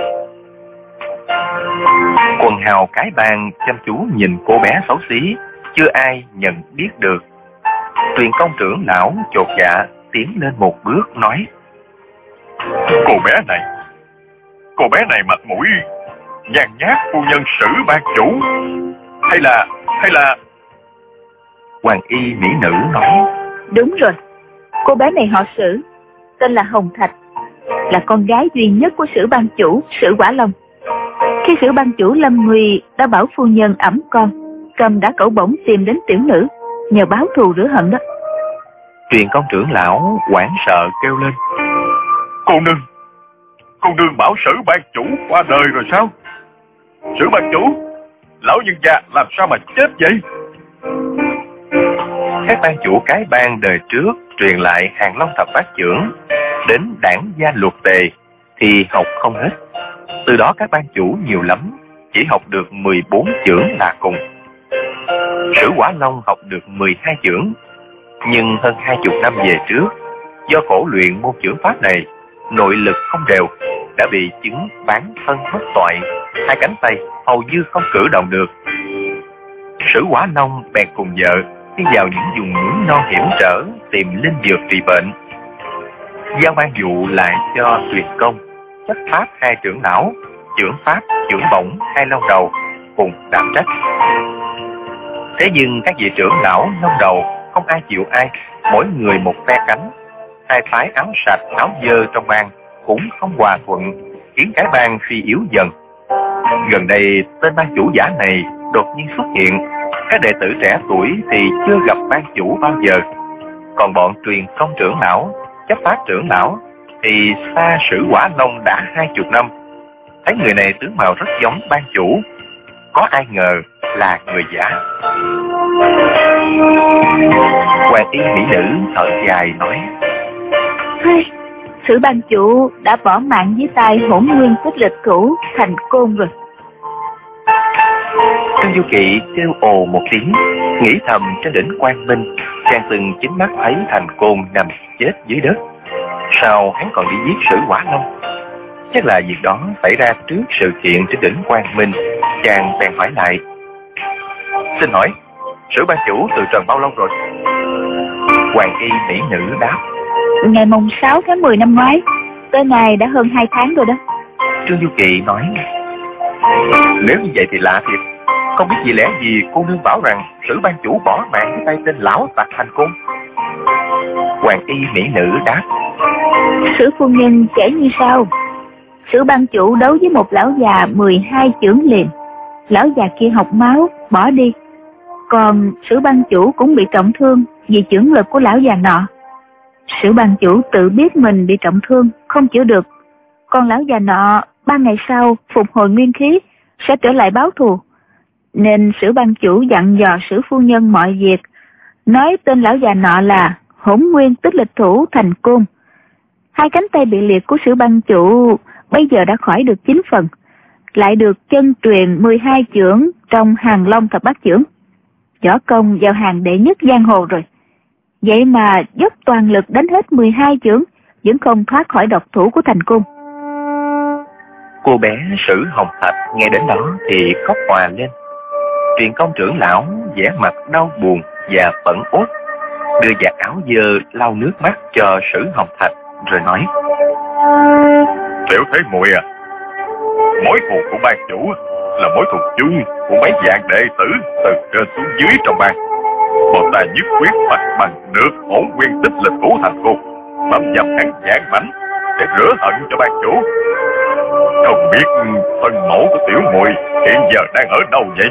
Quần hào cái bang chăm chú nhìn cô bé xấu xí, chưa ai nhận biết được. Tuyền công trưởng lão chột dạ tiến lên một bước nói: Cô bé này mặt mũi nhàn nhát phu nhân Sử ban chủ, hay là... Hoàng y mỹ nữ nói: Đúng rồi, cô bé này họ Sử, tên là Hồng Thạch, là con gái duy nhất của Sử ban chủ Sử Quả Long. Khi Sử ban chủ lâm nguy đã bảo phu nhân ẵm con, Cầm đã cẩu bổng tìm đến tiểu nữ nhờ báo thù rửa hận đó. Truyền công trưởng lão hoảng sợ kêu lên: Cô nương bảo Sử ban chủ qua đời rồi sao? Sử ban chủ, lão nhân gia làm sao mà chết vậy? Các ban chủ cái bang đời trước truyền lại Hàng Long thập bát chưởng đến đảng gia luật tề thì học không hết. Từ đó các ban chủ nhiều lắm chỉ học được 14 chưởng là cùng. Sử Quả Long học được 12 chưởng, nhưng hơn 20 năm về trước, do khổ luyện môn chưởng pháp này, nội lực không đều, đã bị chứng bán thân mất toại, hai cánh tay hầu như không cử động được. Sử Quả Long bèn cùng vợ đi vào những vùng núi non hiểm trở tìm linh dược trị bệnh. Giao ban vụ lại cho Tuyền Công chấp pháp hai trưởng lão, chưởng pháp, chưởng bổng hai long đầu cùng đảm trách. Thế nhưng các vị trưởng lão long đầu không ai chịu ai, mỗi người một phe cánh. Hai phái áo sạch áo dơ trong bang cũng không hòa thuận, khiến cái bang suy yếu dần. Gần đây tên ban chủ giả này đột nhiên xuất hiện. Các đệ tử trẻ tuổi thì chưa gặp ban chủ bao giờ, còn bọn truyền công trưởng lão, chấp pháp trưởng lão thì xa Sử Quả Long đã 20 năm. Thấy người này tướng mạo rất giống ban chủ, có ai ngờ là người giả. Hoàng y mỹ nữ thở dài nói: Sử ban chủ đã bỏ mạng dưới tay Hỗn Nguyên Tích Lịch Thủ Thành Côn rồi. Trương Du Kỵ kêu ồ một tiếng, nghĩ thầm trên đỉnh Quang Minh, chàng từng chính mắt thấy Thành Côn nằm chết dưới đất. Sao hắn còn đi giết Sử Quả Long? Chắc là việc đó xảy ra trước sự kiện trên đỉnh Quang Minh. Chàng bèn hỏi lại: Xin hỏi, Sử ban chủ từ trần bao lâu rồi? Hoàng y mỹ nữ đáp: Ngày mùng 6 tháng 10 năm ngoái, tới nay đã hơn 2 tháng rồi đó. Trương Du Kỵ nói: Nếu như vậy thì lạ thiệt, không biết vì lẽ gì cô nương bảo rằng Sử ban chủ bỏ mạng với tay tên lão tặc Thành Côn? Hoàng y mỹ nữ đáp: Sử phu nhân kể như sau. Sử ban chủ đấu với một lão già 12 chưởng liền. Lão già kia học máu bỏ đi, còn Sử ban chủ cũng bị trọng thương vì chưởng lực của lão già nọ. Sử ban chủ tự biết mình bị trọng thương không chữa được, còn lão già nọ 3 ngày sau phục hồi nguyên khí sẽ trở lại báo thù, nên Sử ban chủ dặn dò Sử phu nhân mọi việc, nói tên lão già nọ là Hỗn Nguyên Tích Lịch Thủ Thành Côn. Hai cánh tay bị liệt của Sử ban chủ bây giờ đã khỏi được 9 phần, lại được chân truyền 12 chưởng trong Hàng Long thập bát chưởng, võ công vào hàng đệ nhất giang hồ rồi. Vậy mà dốc toàn lực đánh hết 12 chưởng vẫn không thoát khỏi độc thủ của Thành Côn. Cô bé Sử Hồng Thạch nghe đến đó thì khóc òa lên. Truyền công trưởng lão vẻ mặt đau buồn và bẩn ốt, đưa vạt áo dơ lau nước mắt cho Sử Hồng Thạch rồi nói: Tiểu thấy muội à, mối thù của ban chủ là mối thù chung của mấy vạn đệ tử từ trên xuống dưới trong bang. Bọn ta nhất quyết phải bằng được Hỗn Nguyên Tích Lịch Thủ Thành Côn, bám dập hắn vạn mảnh để rửa hận cho ban chủ. Không biết thân mẫu của tiểu muội hiện giờ đang ở đâu vậy?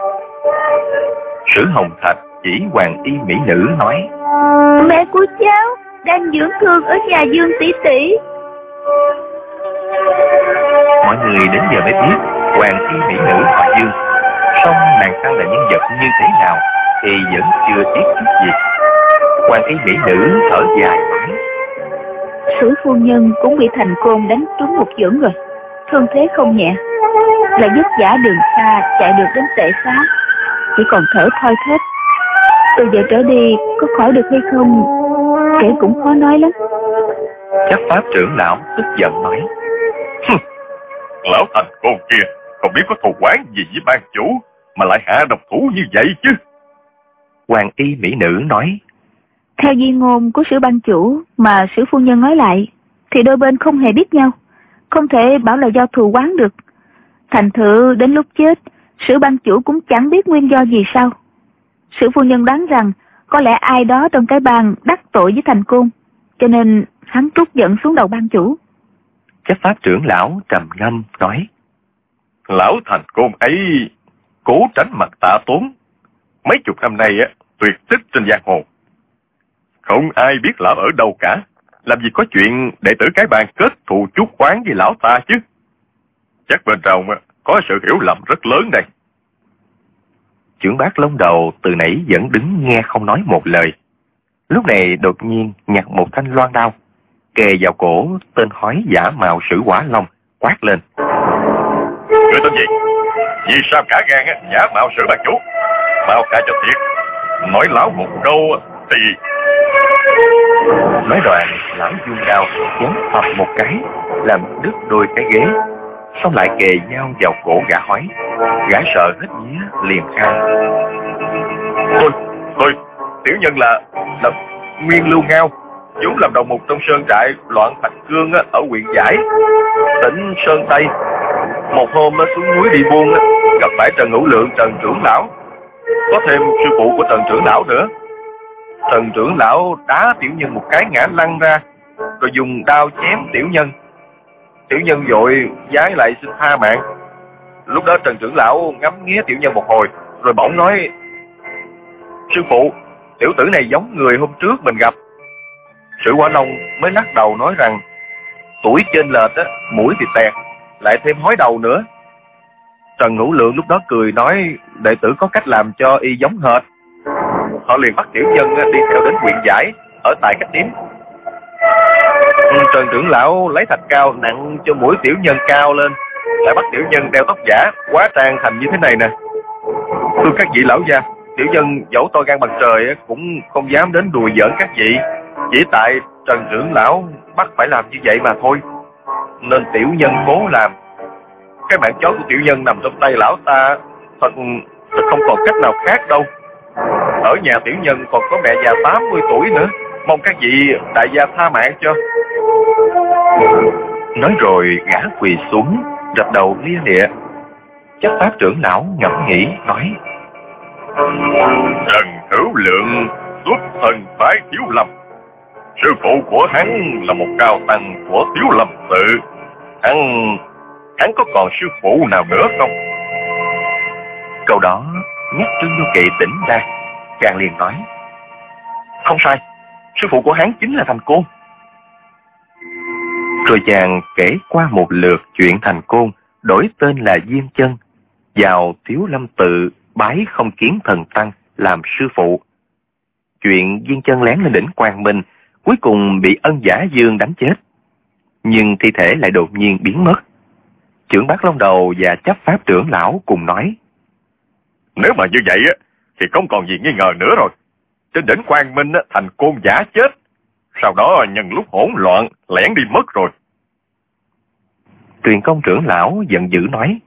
Sử Hồng Thạch chỉ Hoàng y mỹ nữ nói: Mẹ của cháu đang dưỡng thương ở nhà Dương tỷ tỷ. Mọi người đến giờ mới biết Hoàng y mỹ nữ họ Dương, song nàng ta là nhân vật như thế nào thì vẫn chưa biết chút gì. Hoàng y mỹ nữ thở dài nói: Sử phu nhân cũng bị Thành Côn đánh trúng một chưởng rồi, thương thế không nhẹ, là vất vả đường xa chạy được đến Tệ Xá, chỉ còn thở thoi thóp. Từ giờ trở đi có khỏi được hay không kể cũng khó nói lắm. Chấp pháp trưởng lão tức giận nói: Lão Thành Côn kia không biết có thù oán gì với ban chủ mà lại hạ độc thủ như vậy chứ? Hoàng y mỹ nữ nói: Theo di ngôn của Sử ban chủ mà Sử phu nhân nói lại thì đôi bên không hề biết nhau, không thể bảo là do thù oán được. Thành thử đến lúc chết, Sử ban chủ cũng chẳng biết nguyên do gì sao. Sử phu nhân đoán rằng có lẽ ai đó trong cái bang đắc tội với Thành Côn, cho nên hắn trút giận xuống đầu ban chủ. Chấp pháp trưởng lão trầm ngâm nói: Lão Thành Côn ấy cố tránh mặt Tạ Tốn, mấy chục năm nay tuyệt tích trên giang hồ. Không ai biết lão ở đâu cả, làm gì có chuyện đệ tử cái bàn kết thù chuốc oán với lão ta chứ. Chắc bên trong có sự hiểu lầm rất lớn đây. Trưởng bác lông đầu từ nãy vẫn đứng nghe không nói một lời. Lúc này đột nhiên nhặt một thanh loan đao, kề vào cổ tên hói giả mạo Sử Quả Long, quát lên: Người tên gì? Vì sao cả gan giả mạo Sử Ban Chủ? Mau cả cho thiệt, nói lão một câu thì... Nói đoạn, lão dung đao chém phập một cái, làm đứt đôi cái ghế, xong lại kề nhau vào cổ gã hói. Gã sợ hết vía liền khai: Tôi tiểu nhân là Nguyên Lưu Ngao, vốn làm đầu mục trong sơn trại loạn Thạch Cương ở huyện Giải, tỉnh Sơn Tây. Một hôm xuống núi đi buôn, gặp phải Trần Hữu Lượng, Trần trưởng lão, có thêm sư phụ của Trần trưởng lão nữa. Trần trưởng lão đá tiểu nhân một cái ngã lăn ra, rồi dùng đao chém tiểu nhân. Tiểu nhân vội vái lại xin tha mạng. Lúc đó Trần trưởng lão ngắm nghía tiểu nhân một hồi, rồi bỗng nói: Sư phụ, tiểu tử này giống người hôm trước mình gặp. Sử Quả Long mới lắc đầu nói rằng tuổi trên lệch mũi thì tẹt, lại thêm hói đầu nữa. Trần Hữu Lượng lúc đó cười nói đệ tử có cách làm cho y giống hệt. Họ liền bắt tiểu nhân đi theo đến huyện Giải ở tại Khách Điếm. Trần trưởng lão lấy thạch cao nặng cho mũi tiểu nhân cao lên, lại bắt tiểu nhân đeo tóc giả hóa trang thành như thế này nè. Thưa các vị lão gia, tiểu nhân dẫu to gan bằng trời cũng không dám đến đùa giỡn các vị, chỉ tại Trần trưởng lão bắt phải làm như vậy mà thôi, nên tiểu nhân cố làm. Cái mạng chó của tiểu nhân nằm trong tay lão ta, thật không còn cách nào khác đâu. Ở nhà tiểu nhân còn có mẹ già 80 tuổi nữa, mong các vị đại gia tha mạng cho. Nói rồi gã quỳ xuống, dập đầu lia lịa. Chấp pháp trưởng lão ngẫm nghĩ nói: Trần Hữu Lượng xuất thân phái Thiếu Lâm, sư phụ của hắn là một cao tăng của Thiếu Lâm tự. Hắn có còn sư phụ nào nữa không? Câu đó nhắc Trương Vô Kỵ tỉnh ra, chàng liền nói: Không sai, sư phụ của hắn chính là Thành Côn. Rồi chàng kể qua một lượt chuyện Thành Côn đổi tên là Diêm Chân, vào Thiếu Lâm tự bái Không Kiến Thần Tăng làm sư phụ. Chuyện Diêm Chân lén lên đỉnh Quang Minh, cuối cùng bị Ân Giả Dương đánh chết, nhưng thi thể lại đột nhiên biến mất. Trưởng bác Long Đầu và chấp pháp trưởng lão cùng nói: Nếu mà như vậy thì không còn gì nghi ngờ nữa rồi. Trên đỉnh Quang Minh Thành Côn giả chết, sau đó nhân lúc hỗn loạn lẻn đi mất rồi. Tuyền Công trưởng lão giận dữ nói: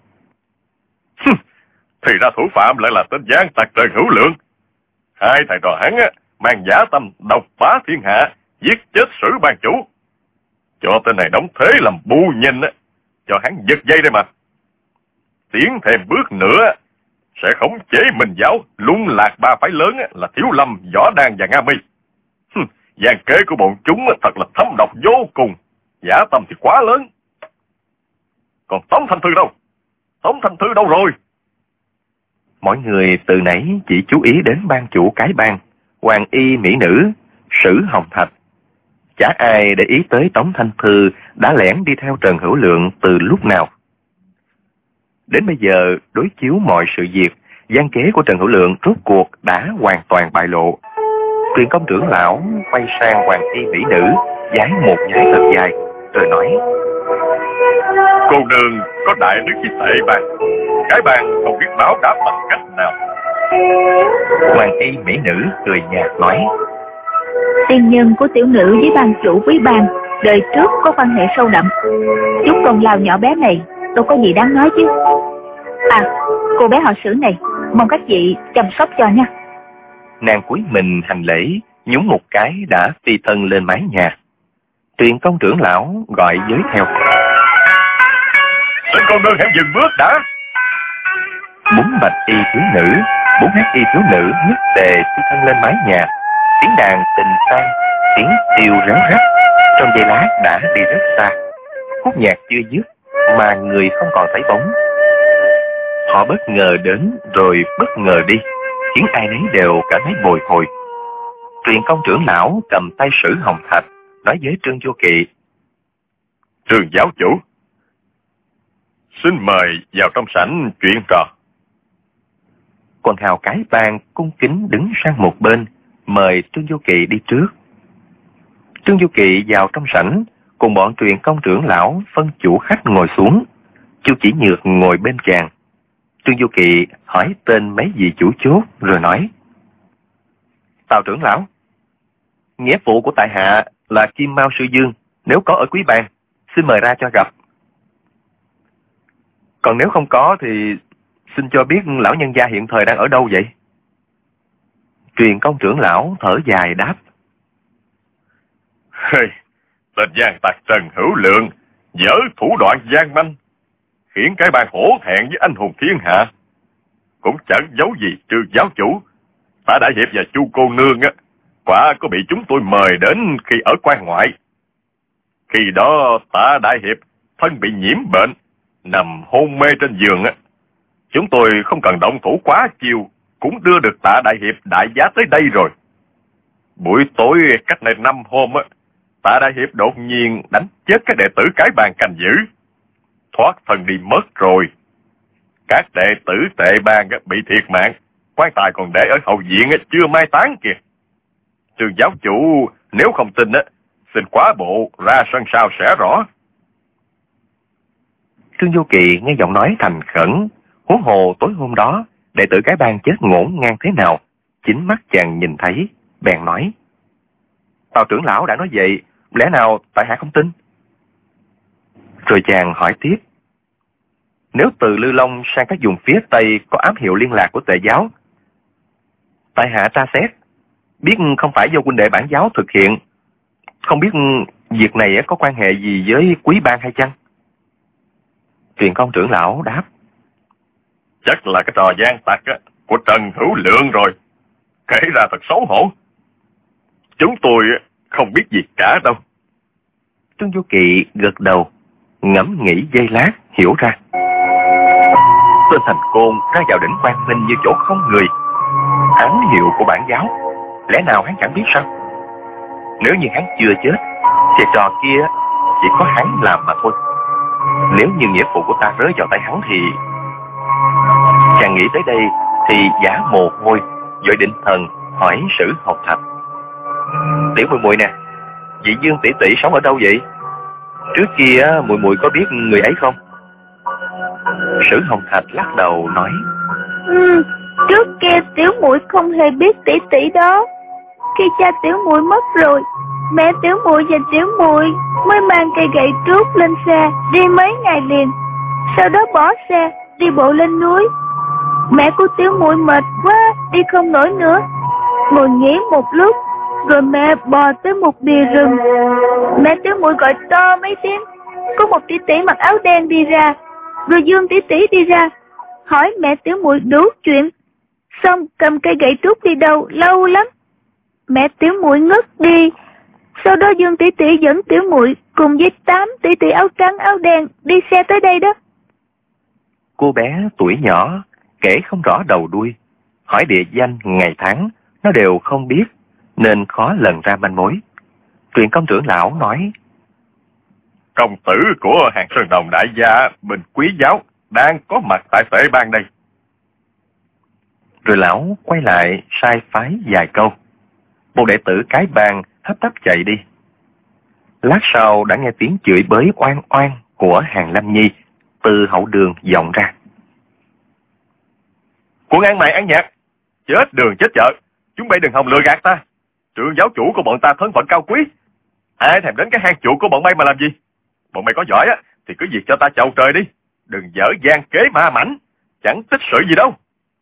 Thì ra thủ phạm lại là tên gian tặc Trần Hữu Lượng. Hai thầy trò hắn mang giả tâm độc phá thiên hạ, giết chết Sử Ban Chủ, cho tên này đóng thế làm bu nhìn, cho hắn giật dây đây mà. Tiến thêm bước nữa sẽ khống chế Minh Giáo, lung lạc ba phái lớn là Thiếu Lâm, Võ Đan và Nga Mi. Gian kế của bọn chúng thật là thâm độc vô cùng, giả tâm thì quá lớn. Còn Tống Thanh Thư đâu? Tống Thanh Thư đâu rồi? Mọi người từ nãy chỉ chú ý đến ban chủ cái bang, Hoàng Y Mỹ Nữ, Sử Hồng Thạch. Chả ai để ý tới Tống Thanh Thư đã lẻn đi theo Trần Hữu Lượng từ lúc nào. Đến bây giờ, đối chiếu mọi sự việc, gian kế của Trần Hữu Lượng rốt cuộc đã hoàn toàn bại lộ. Tuyền Công trưởng lão quay sang Hoàng Y Mỹ Nữ, vái một vái thật dài, rồi nói: Cô nương có đại đức với tệ bang, cái bang không biết báo đáp bằng cách nào. Hoàng Y Mỹ Nữ cười nhạt nói: Tiên nhân của tiểu nữ với ban chủ quý bang đời trước có quan hệ sâu đậm, chút công lao nhỏ bé này đâu có gì đáng nói chứ. À, cô bé họ Sử này, mong các vị chăm sóc cho nha. Nàng cúi mình hành lễ, nhún một cái đã phi thân lên mái nhà. Tuyền Công trưởng lão gọi giới theo: Xin cô nương hãy dừng bước đã. 4 bạch y thiếu nữ, 4 hắc y thiếu nữ nhất tề phi thân lên mái nhà. Tiếng đàn tình tang, tiếng tiêu réo rắt, trong giây lát đã đi rất xa. khúc nhạc chưa dứt mà người không còn thấy bóng. Họ bất ngờ đến rồi bất ngờ đi, khiến ai nấy đều cảm thấy bồi hồi. Truyền công trưởng lão cầm tay Sử Hồng Thạch nói với Trương Vô Kỵ: Trương giáo chủ, xin mời vào trong sảnh chuyện trò. Quần hào cái bang cung kính đứng sang một bên, mời Trương Vô Kỵ đi trước. Trương Vô Kỵ vào trong sảnh, cùng bọn Truyền công trưởng lão phân chủ khách ngồi xuống. Chu Chỉ Nhược ngồi bên chàng. Trương Vô Kỵ hỏi tên mấy vị chủ chốt rồi nói: Tào trưởng lão, nghĩa phụ của tại hạ là Kim Mao Sư Dương, nếu có ở quý bang, xin mời ra cho gặp. Còn nếu không có thì xin cho biết lão nhân gia hiện thời đang ở đâu vậy? Truyền công trưởng lão thở dài đáp: Tên gian tặc Trần Hữu Lượng dở thủ đoạn gian manh, khiến cái bang hổ thẹn với anh hùng thiên hạ. Cũng chẳng giấu gì Trương giáo chủ, Tạ Đại Hiệp và Chu cô nương á, quả có bị chúng tôi mời đến khi ở quan ngoại. Khi đó Tạ Đại Hiệp thân bị nhiễm bệnh, nằm hôn mê trên giường á. Chúng tôi không cần động thủ quá chiều, cũng đưa được Tạ Đại Hiệp đại giá tới đây rồi. Buổi tối cách đây 5 hôm á, Tạ Đại Hiệp đột nhiên đánh chết các đệ tử cái bàn canh giữ, thoát thân đi mất rồi. Các đệ tử tệ bang bị thiệt mạng, quan tài còn để ở hậu viện chưa mai táng kìa. Trương giáo chủ nếu không tin á, xin quá bộ ra sân sau sẽ rõ. Trương Vô Kỵ nghe giọng nói thành khẩn, huống hồ tối hôm đó đệ tử cái bang chết ngổn ngang thế nào, chính mắt chàng nhìn thấy, bèn nói: Tào trưởng lão đã nói vậy, lẽ nào tại hạ không tin? Rồi chàng hỏi tiếp: Nếu từ Lư Long sang các vùng phía Tây có ám hiệu liên lạc của Tề giáo, tại hạ tra xét, biết không phải do huynh đệ bản giáo thực hiện, không biết việc này có quan hệ gì với quý bang hay chăng? Truyền công trưởng lão đáp: Chắc là cái trò gian tặc của Trần Hữu Lượng rồi, kể ra thật xấu hổ. Chúng tôi không biết gì cả đâu. Trương Vô Kỵ gật đầu, ngẫm nghĩ giây lát, hiểu ra. Tên Thành Côn ra vào đỉnh Quang Minh như chỗ không người, ám hiệu của bản giáo, lẽ nào hắn chẳng biết sao? Nếu như hắn chưa chết, thì trò kia chỉ có hắn làm mà thôi. Nếu như nghĩa phụ của ta rơi vào tay hắn thì... Chàng nghĩ tới đây thì giả mồ hôi, vội định thần hỏi Sử Hồng Thạch: Tiểu muội muội nè, vị Dương tỷ tỷ sống ở đâu vậy? Trước kia muội muội có biết người ấy không? Sử Hồng Thạch lắc đầu nói: Trước kia tiểu muội không hề biết tỷ tỷ đó. Khi cha tiểu muội mất rồi, mẹ tiểu muội và tiểu muội mới mang cây gậy trúc lên xe đi mấy ngày liền, sau đó bỏ xe đi bộ lên núi. Mẹ của tiểu muội mệt quá, đi không nổi nữa, ngồi nghỉ một lúc, rồi mẹ bò tới một bìa rừng. Mẹ tiểu muội gọi to mấy tiếng, có một tỷ tỷ mặc áo đen đi ra, rồi Dương tỷ tỷ đi ra, hỏi mẹ tiểu muội đủ chuyện, xong cầm cây gậy trúc đi đâu lâu lắm. Mẹ tiểu muội ngất đi. Sau đó Dương tỷ tỷ dẫn tiểu muội cùng với 8 tỷ tỷ áo trắng áo đen đi xe tới đây đó. Cô bé tuổi nhỏ kể không rõ đầu đuôi, hỏi địa danh ngày tháng nó đều không biết, nên khó lần ra manh mối. Truyền công trưởng lão nói: Công tử của Hàng Sơn Đồng đại gia Bình Quý giáo đang có mặt tại Tệ bang đây. Rồi lão quay lại sai phái vài câu. Một đệ tử cái bang hấp tấp chạy đi. Lát sau đã nghe tiếng chửi bới oan oan của Hàng Lâm Nhi từ hậu đường vọng ra: Quân ăn mày ăn nhạt, chết đường chết chợ, chúng bay đừng hòng lừa gạt ta. Trưởng giáo chủ của bọn ta thân phận cao quý, ai thèm đến cái hang chuột của bọn bay mà làm gì? Bọn mày có giỏi á thì cứ việc cho ta chầu trời đi, đừng dở gian kế ma mảnh, chẳng tích sự gì đâu.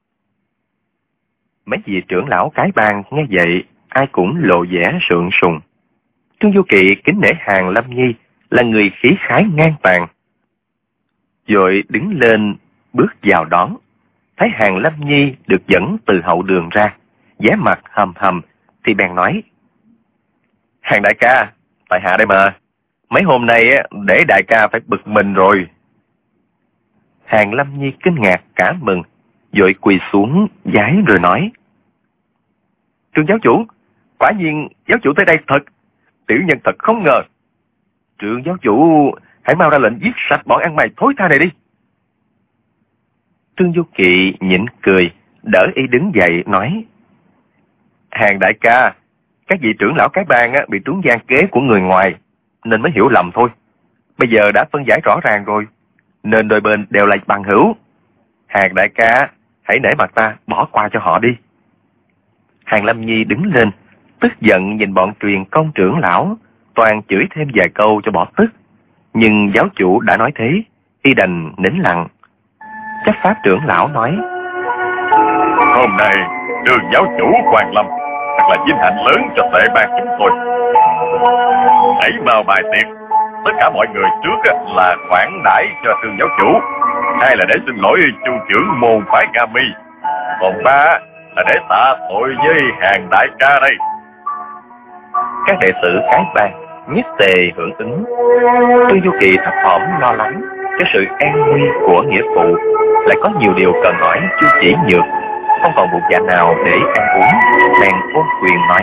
Mấy vị trưởng lão cái bang nghe vậy, ai cũng lộ vẻ sượng sùng. Trương Vô Kỵ kính nể Hàng Lâm Nhi là người khí khái ngang tàn, rồi đứng lên bước vào đón. Thấy Hàng Lâm Nhi được dẫn từ hậu đường ra, vẻ mặt hầm hầm, thì bèn nói: Hàng đại ca, tại hạ đây mà, Mấy hôm nay để đại ca phải bực mình rồi. Hàng Lâm Nhi kinh ngạc cả mừng, vội quỳ xuống vái rồi nói: Trương giáo chủ, quả nhiên giáo chủ tới đây thật. Tiểu nhân thật không ngờ. Trương giáo chủ hãy mau ra lệnh giết sạch bọn ăn mày thối tha này đi. Trương Du Kỵ nhịn cười, đỡ y đứng dậy nói: Hàng đại ca, các vị trưởng lão cái bang bị trúng gian kế của người ngoài nên mới hiểu lầm thôi. Bây giờ đã phân giải rõ ràng rồi, nên đôi bên đều là bằng hữu. Hàng đại ca, hãy nể mặt ta bỏ qua cho họ đi. Hàng Lâm Nhi đứng lên, tức giận nhìn bọn truyền công trưởng lão, toàn chửi thêm vài câu cho bỏ tức. Nhưng giáo chủ đã nói thế, y đành nín lặng. Chấp pháp trưởng lão nói: Hôm nay Đường giáo chủ Hoàng Lâm thật là vinh hạnh lớn cho tệ bang chúng tôi. Hãy mau bài tiệc, tất cả mọi người trước là khoản đãi cho Trương giáo chủ, hai là để xin lỗi chu trưởng môn phái Nga Mi, còn ba là để tạ tội với Hàng đại ca đây. Các đệ tử cái bang nhất tề hưởng ứng. Trương Du Kỵ thấp thỏm lo lắng cho sự an nguy của nghĩa phụ, lại có nhiều điều cần hỏi Chu Chỉ Nhược, không còn bụng dạ nào để ăn uống, bèn ôn quyền nói: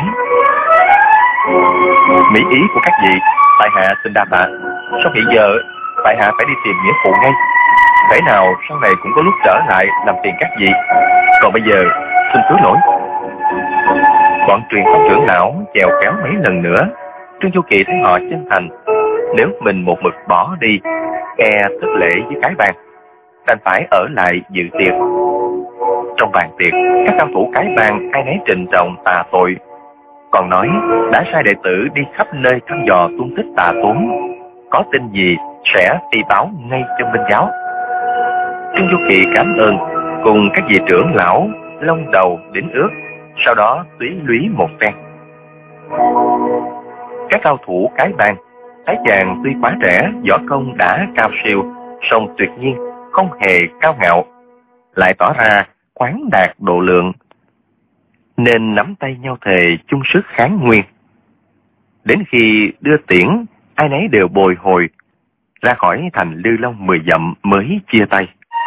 Mỹ ý của các vị, tại hạ xin đa tạ. Sau hiện giờ tại hạ phải đi tìm nghĩa phụ ngay, thể nào sau này cũng có lúc trở lại làm phiền các vị. Còn bây giờ xin thứ lỗi. Bọn truyền công trưởng lão chèo kéo mấy lần nữa. Trương Du Kỵ thấy họ chân thành, nếu mình một mực bỏ đi e thất lễ với cái bang, đành phải ở lại dự tiệc. Trong bàn tiệc, các cao thủ cái bang ai nấy trình trọng tạ tội, còn nói đã sai đệ tử đi khắp nơi thăm dò tung tích Tà Tốn, có tin gì sẽ đi báo ngay cho Minh giáo. Trương Du Kỵ cảm ơn, cùng các vị trưởng lão lông đầu đính ước, sau đó túy lúy một phen. Các cao thủ cái bang thấy chàng tuy quá trẻ, võ công đã cao siêu, song tuyệt nhiên không hề cao ngạo, lại tỏ ra khoáng đạt độ lượng, nên nắm tay nhau thề chung sức kháng nguyên. Đến khi đưa tiễn, ai nấy đều bồi hồi ra khỏi thành Lư Long 10 dặm mới chia tay.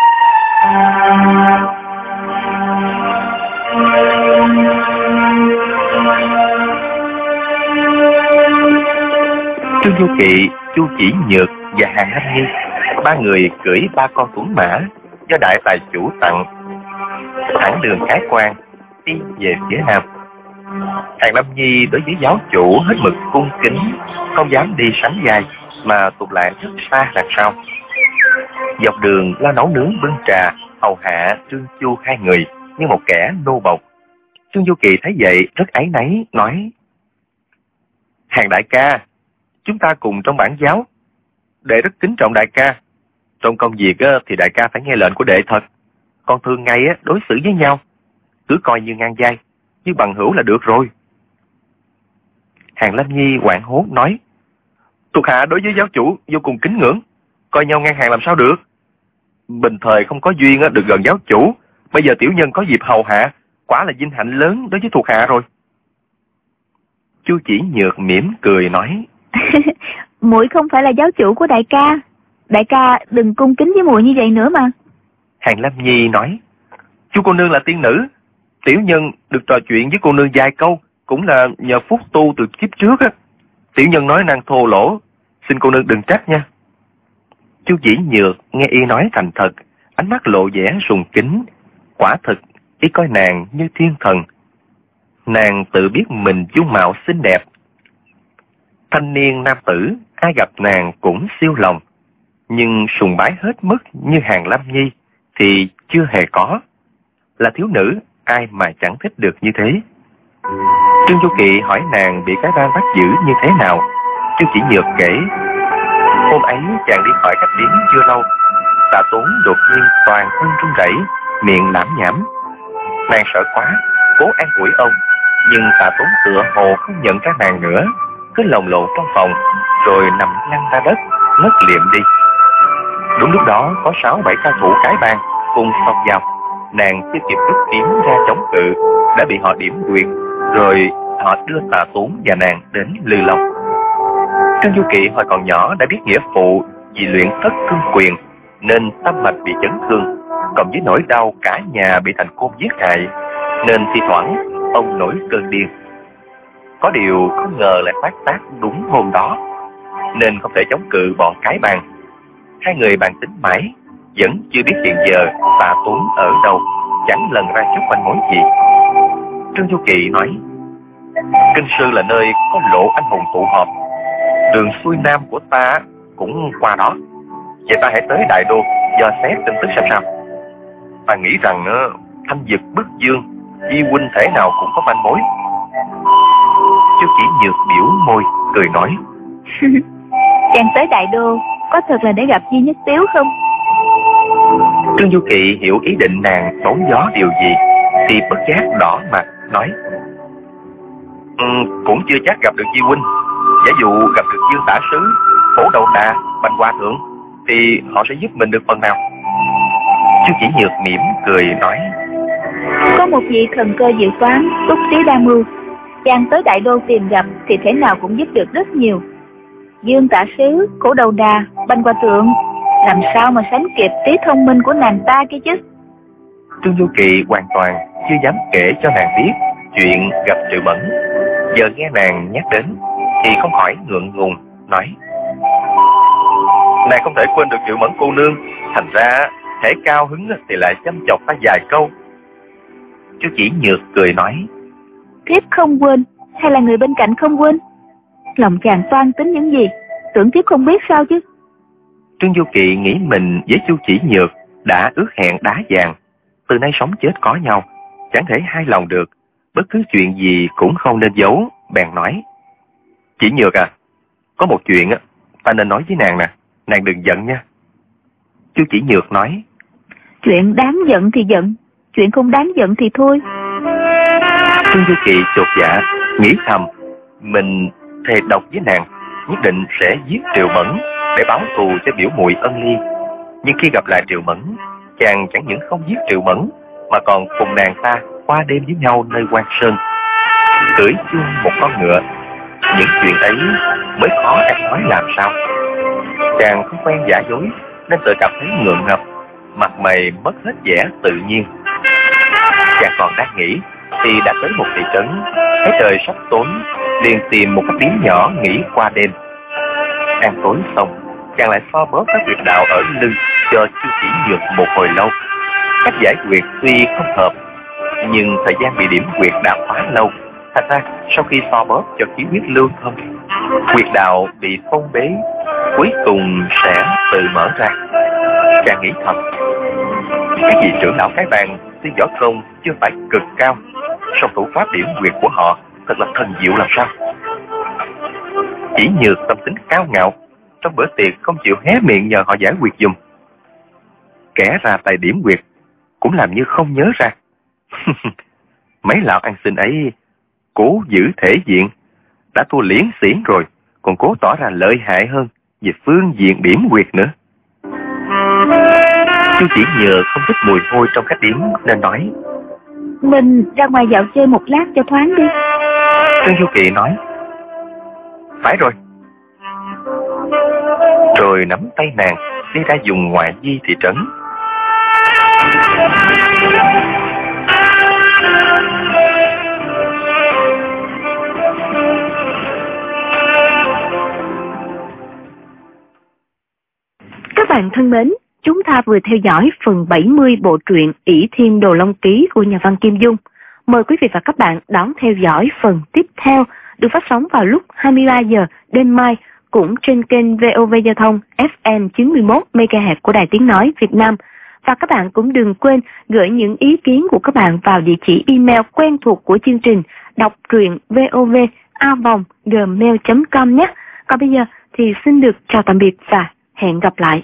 Trương Du Kỵ, Chu Chỉ Nhược và Hàng Lâm Nhi, ba người cưỡi 3 con tuấn mã do đại tài chủ tặng, thẳng đường Cái Quan đi về phía nam. Hàng Lâm Nhi đối với giáo chủ hết mực cung kính, không dám đi sánh vai mà tụt lại rất xa đằng sau. Dọc đường lo nấu nướng bưng trà hầu hạ Trương Chu hai người như một kẻ nô bộc. Trương Du Kỵ thấy vậy rất áy náy, nói: Hàng đại ca, chúng ta cùng trong bản giáo, đệ rất kính trọng đại ca. Trong công việc thì đại ca phải nghe lệnh của đệ thật, còn thường ngày đối xử với nhau cứ coi như ngang vai, như bằng hữu là được rồi. Hàng Lâm Nhi hoảng hốt nói: Thuộc hạ đối với giáo chủ vô cùng kính ngưỡng, coi nhau ngang hàng làm sao được. Bình thời không có duyên được gần giáo chủ, bây giờ tiểu nhân có dịp hầu hạ, quả là vinh hạnh lớn đối với thuộc hạ rồi. Chu Chỉ Nhược mỉm cười nói: Muội không phải là giáo chủ của đại ca đừng cung kính với muội như vậy nữa mà. Hàng Lâm Nhi nói: Chu cô nương là tiên nữ, tiểu nhân được trò chuyện với cô nương vài câu cũng là nhờ phúc tu từ kiếp trước á. Tiểu nhân nói năng thô lỗ, xin cô nương đừng trách nha. Chu Chỉ Nhược nghe y nói thành thật, ánh mắt lộ vẻ sùng kính. Quả thực y coi nàng như thiên thần. Nàng tự biết mình dung mạo xinh đẹp, thanh niên nam tử ai gặp nàng cũng siêu lòng, nhưng sùng bái hết mức như Hàng Lâm Nhi thì chưa hề có. Là thiếu nữ, ai mà chẳng thích được như thế. Trương Du Kỵ hỏi nàng bị cái bang bắt giữ như thế nào. Chu Chỉ Nhược kể: Hôm ấy chàng đi khỏi khách điếm chưa lâu, Tạ Tốn đột nhiên toàn thân run rẩy, miệng lảm nhảm. Nàng sợ quá, cố an ủi ông, nhưng Tạ Tốn tựa hồ không nhận ra nàng nữa, cứ lồng lộn trong phòng, rồi nằm lăn ra đất, ngất liệm đi. Đúng lúc đó có 6-7 cao thủ cái bang cùng xông vào, nàng chưa kịp rút kiếm ra chống cự đã bị họ điểm quyệt, rồi họ đưa Tạ Tốn và nàng đến Lư Long. Trương Du Kỵ hồi còn nhỏ đã biết nghĩa phụ vì luyện thất cương quyền nên tâm mạch bị chấn thương, cộng với nỗi đau cả nhà bị thành côn giết hại, nên thi thoảng ông nổi cơn điên. Có điều không ngờ lại phát tác đúng hôm đó, nên không thể chống cự bọn cái bang. Hai người bàn tính mãi, vẫn chưa biết hiện giờ Tạ Tuấn ở đâu, chẳng lần ra chút manh mối gì. Trương Du Kỵ nói: Kinh sư là nơi có lộ anh hùng tụ họp, đường xuôi nam của ta cũng qua đó. Vậy ta hãy tới Đại Đô dò xét tin tức xem sao. Ta nghĩ rằng Thanh Dực Bức Dương, Di huynh thể nào cũng có manh mối. Chú Chỉ Nhược biểu môi cười nói: Chàng tới Đại Đô có thật là để gặp Di Nhất Tiếu không? Trương Du Kỵ hiểu ý định nàng tốn gió điều gì, thì bất giác đỏ mặt nói: Cũng chưa chắc gặp được Di huynh. Giả dụ gặp được Dương Tả Sứ, Phổ Đậu Đà, Bành Hòa Thượng, thì họ sẽ giúp mình được phần nào. Chú Chỉ Nhược mỉm cười nói: Có một vị thần cơ dự toán, túc trí đa mưu, chàng tới Đại Đô tìm gặp thì thế nào cũng giúp được rất nhiều. Dương Tả Sứ, Phổ Đậu Đà, Bành Hòa Thượng, làm sao mà sánh kịp trí thông minh của nàng ta kia chứ? Trương Du Kỵ hoàn toàn chưa dám kể cho nàng biết chuyện gặp Triệu Mẫn. Giờ nghe nàng nhắc đến thì không khỏi ngượng ngùng nói: Nàng không thể quên được Triệu Mẫn cô nương, thành ra thể cao hứng thì lại chăm chọc ta vài câu. Chú Chỉ Nhược cười nói: Thiếp không quên, hay là người bên cạnh không quên? Lòng chàng toan tính những gì, tưởng thiếp không biết sao chứ? Trương Du Kỵ nghĩ mình với Chu Chỉ Nhược đã ước hẹn đá vàng, từ nay sống chết có nhau, chẳng thể hai lòng được, bất cứ chuyện gì cũng không nên giấu, bèn nói: Chỉ Nhược à, có một chuyện ta nên nói với nàng nè, nàng đừng giận nha. Chu Chỉ Nhược nói: Chuyện đáng giận thì giận, chuyện không đáng giận thì thôi. Trương Du Kỵ chột dạ, nghĩ thầm mình thề độc với nàng, nhất định sẽ giết Triệu Mẫn để báo thù cho biểu muội ân ly. Nhưng khi gặp lại Triệu Mẫn, chàng chẳng những không giết Triệu Mẫn mà còn cùng nàng ta qua đêm với nhau nơi Quan Sơn, cưỡi chung một con ngựa. Những chuyện ấy mới khó ăn nói làm sao. Chàng không quen giả dối nên tự cảm thấy ngượng ngập, mặt mày mất hết vẻ tự nhiên. Chàng còn đang nghĩ thì đã tới một thị trấn, thấy trời sắp tối, liền tìm một cái điếm nhỏ nghỉ qua đêm. Ăn tối xong, chàng lại xoa bóp các huyệt đạo ở lưng cho Chu Chỉ Nhược một hồi lâu. Cách giải huyệt tuy không hợp, nhưng thời gian bị điểm huyệt đạo quá lâu, thành ra sau khi xoa bóp cho khí huyết lưu thông, huyệt đạo bị phong bế, cuối cùng sẽ tự mở ra. Chàng nghĩ thầm, các vị trưởng lão cái bang tuy võ công chưa phải cực cao, song thủ pháp điểm huyệt của họ thật là thần diệu làm sao. Chỉ Nhược tâm tính cao ngạo, trong bữa tiệc không chịu hé miệng nhờ họ giải huyệt dùm. Kẻ ra tay điểm huyệt cũng làm như không nhớ ra. Mấy lão ăn xin ấy cố giữ thể diện, đã thua liễn xiển rồi, còn cố tỏ ra lợi hại hơn về phương diện điểm huyệt nữa. Chú Chỉ Nhược không thích mùi hôi trong khách điếm nên nói: Mình ra ngoài dạo chơi một lát cho thoáng đi. Trương Du Kỵ nói: Phải rồi. Rồi nắm tay nàng đi ra vùng ngoại vi thị trấn. Các bạn thân mến, chúng ta vừa theo dõi phần 70 bộ truyện ỷ Thiên Đồ Long Ký của nhà văn Kim Dung. Mời quý vị và các bạn đón theo dõi phần tiếp theo được phát sóng vào lúc 23 giờ đêm mai cũng trên kênh VOV Giao thông FM 91 MHz của Đài Tiếng Nói Việt Nam. Và các bạn cũng đừng quên gửi những ý kiến của các bạn vào địa chỉ email quen thuộc của chương trình đọc truyện vov@gmail.com nhé. Còn bây giờ thì xin được chào tạm biệt và hẹn gặp lại.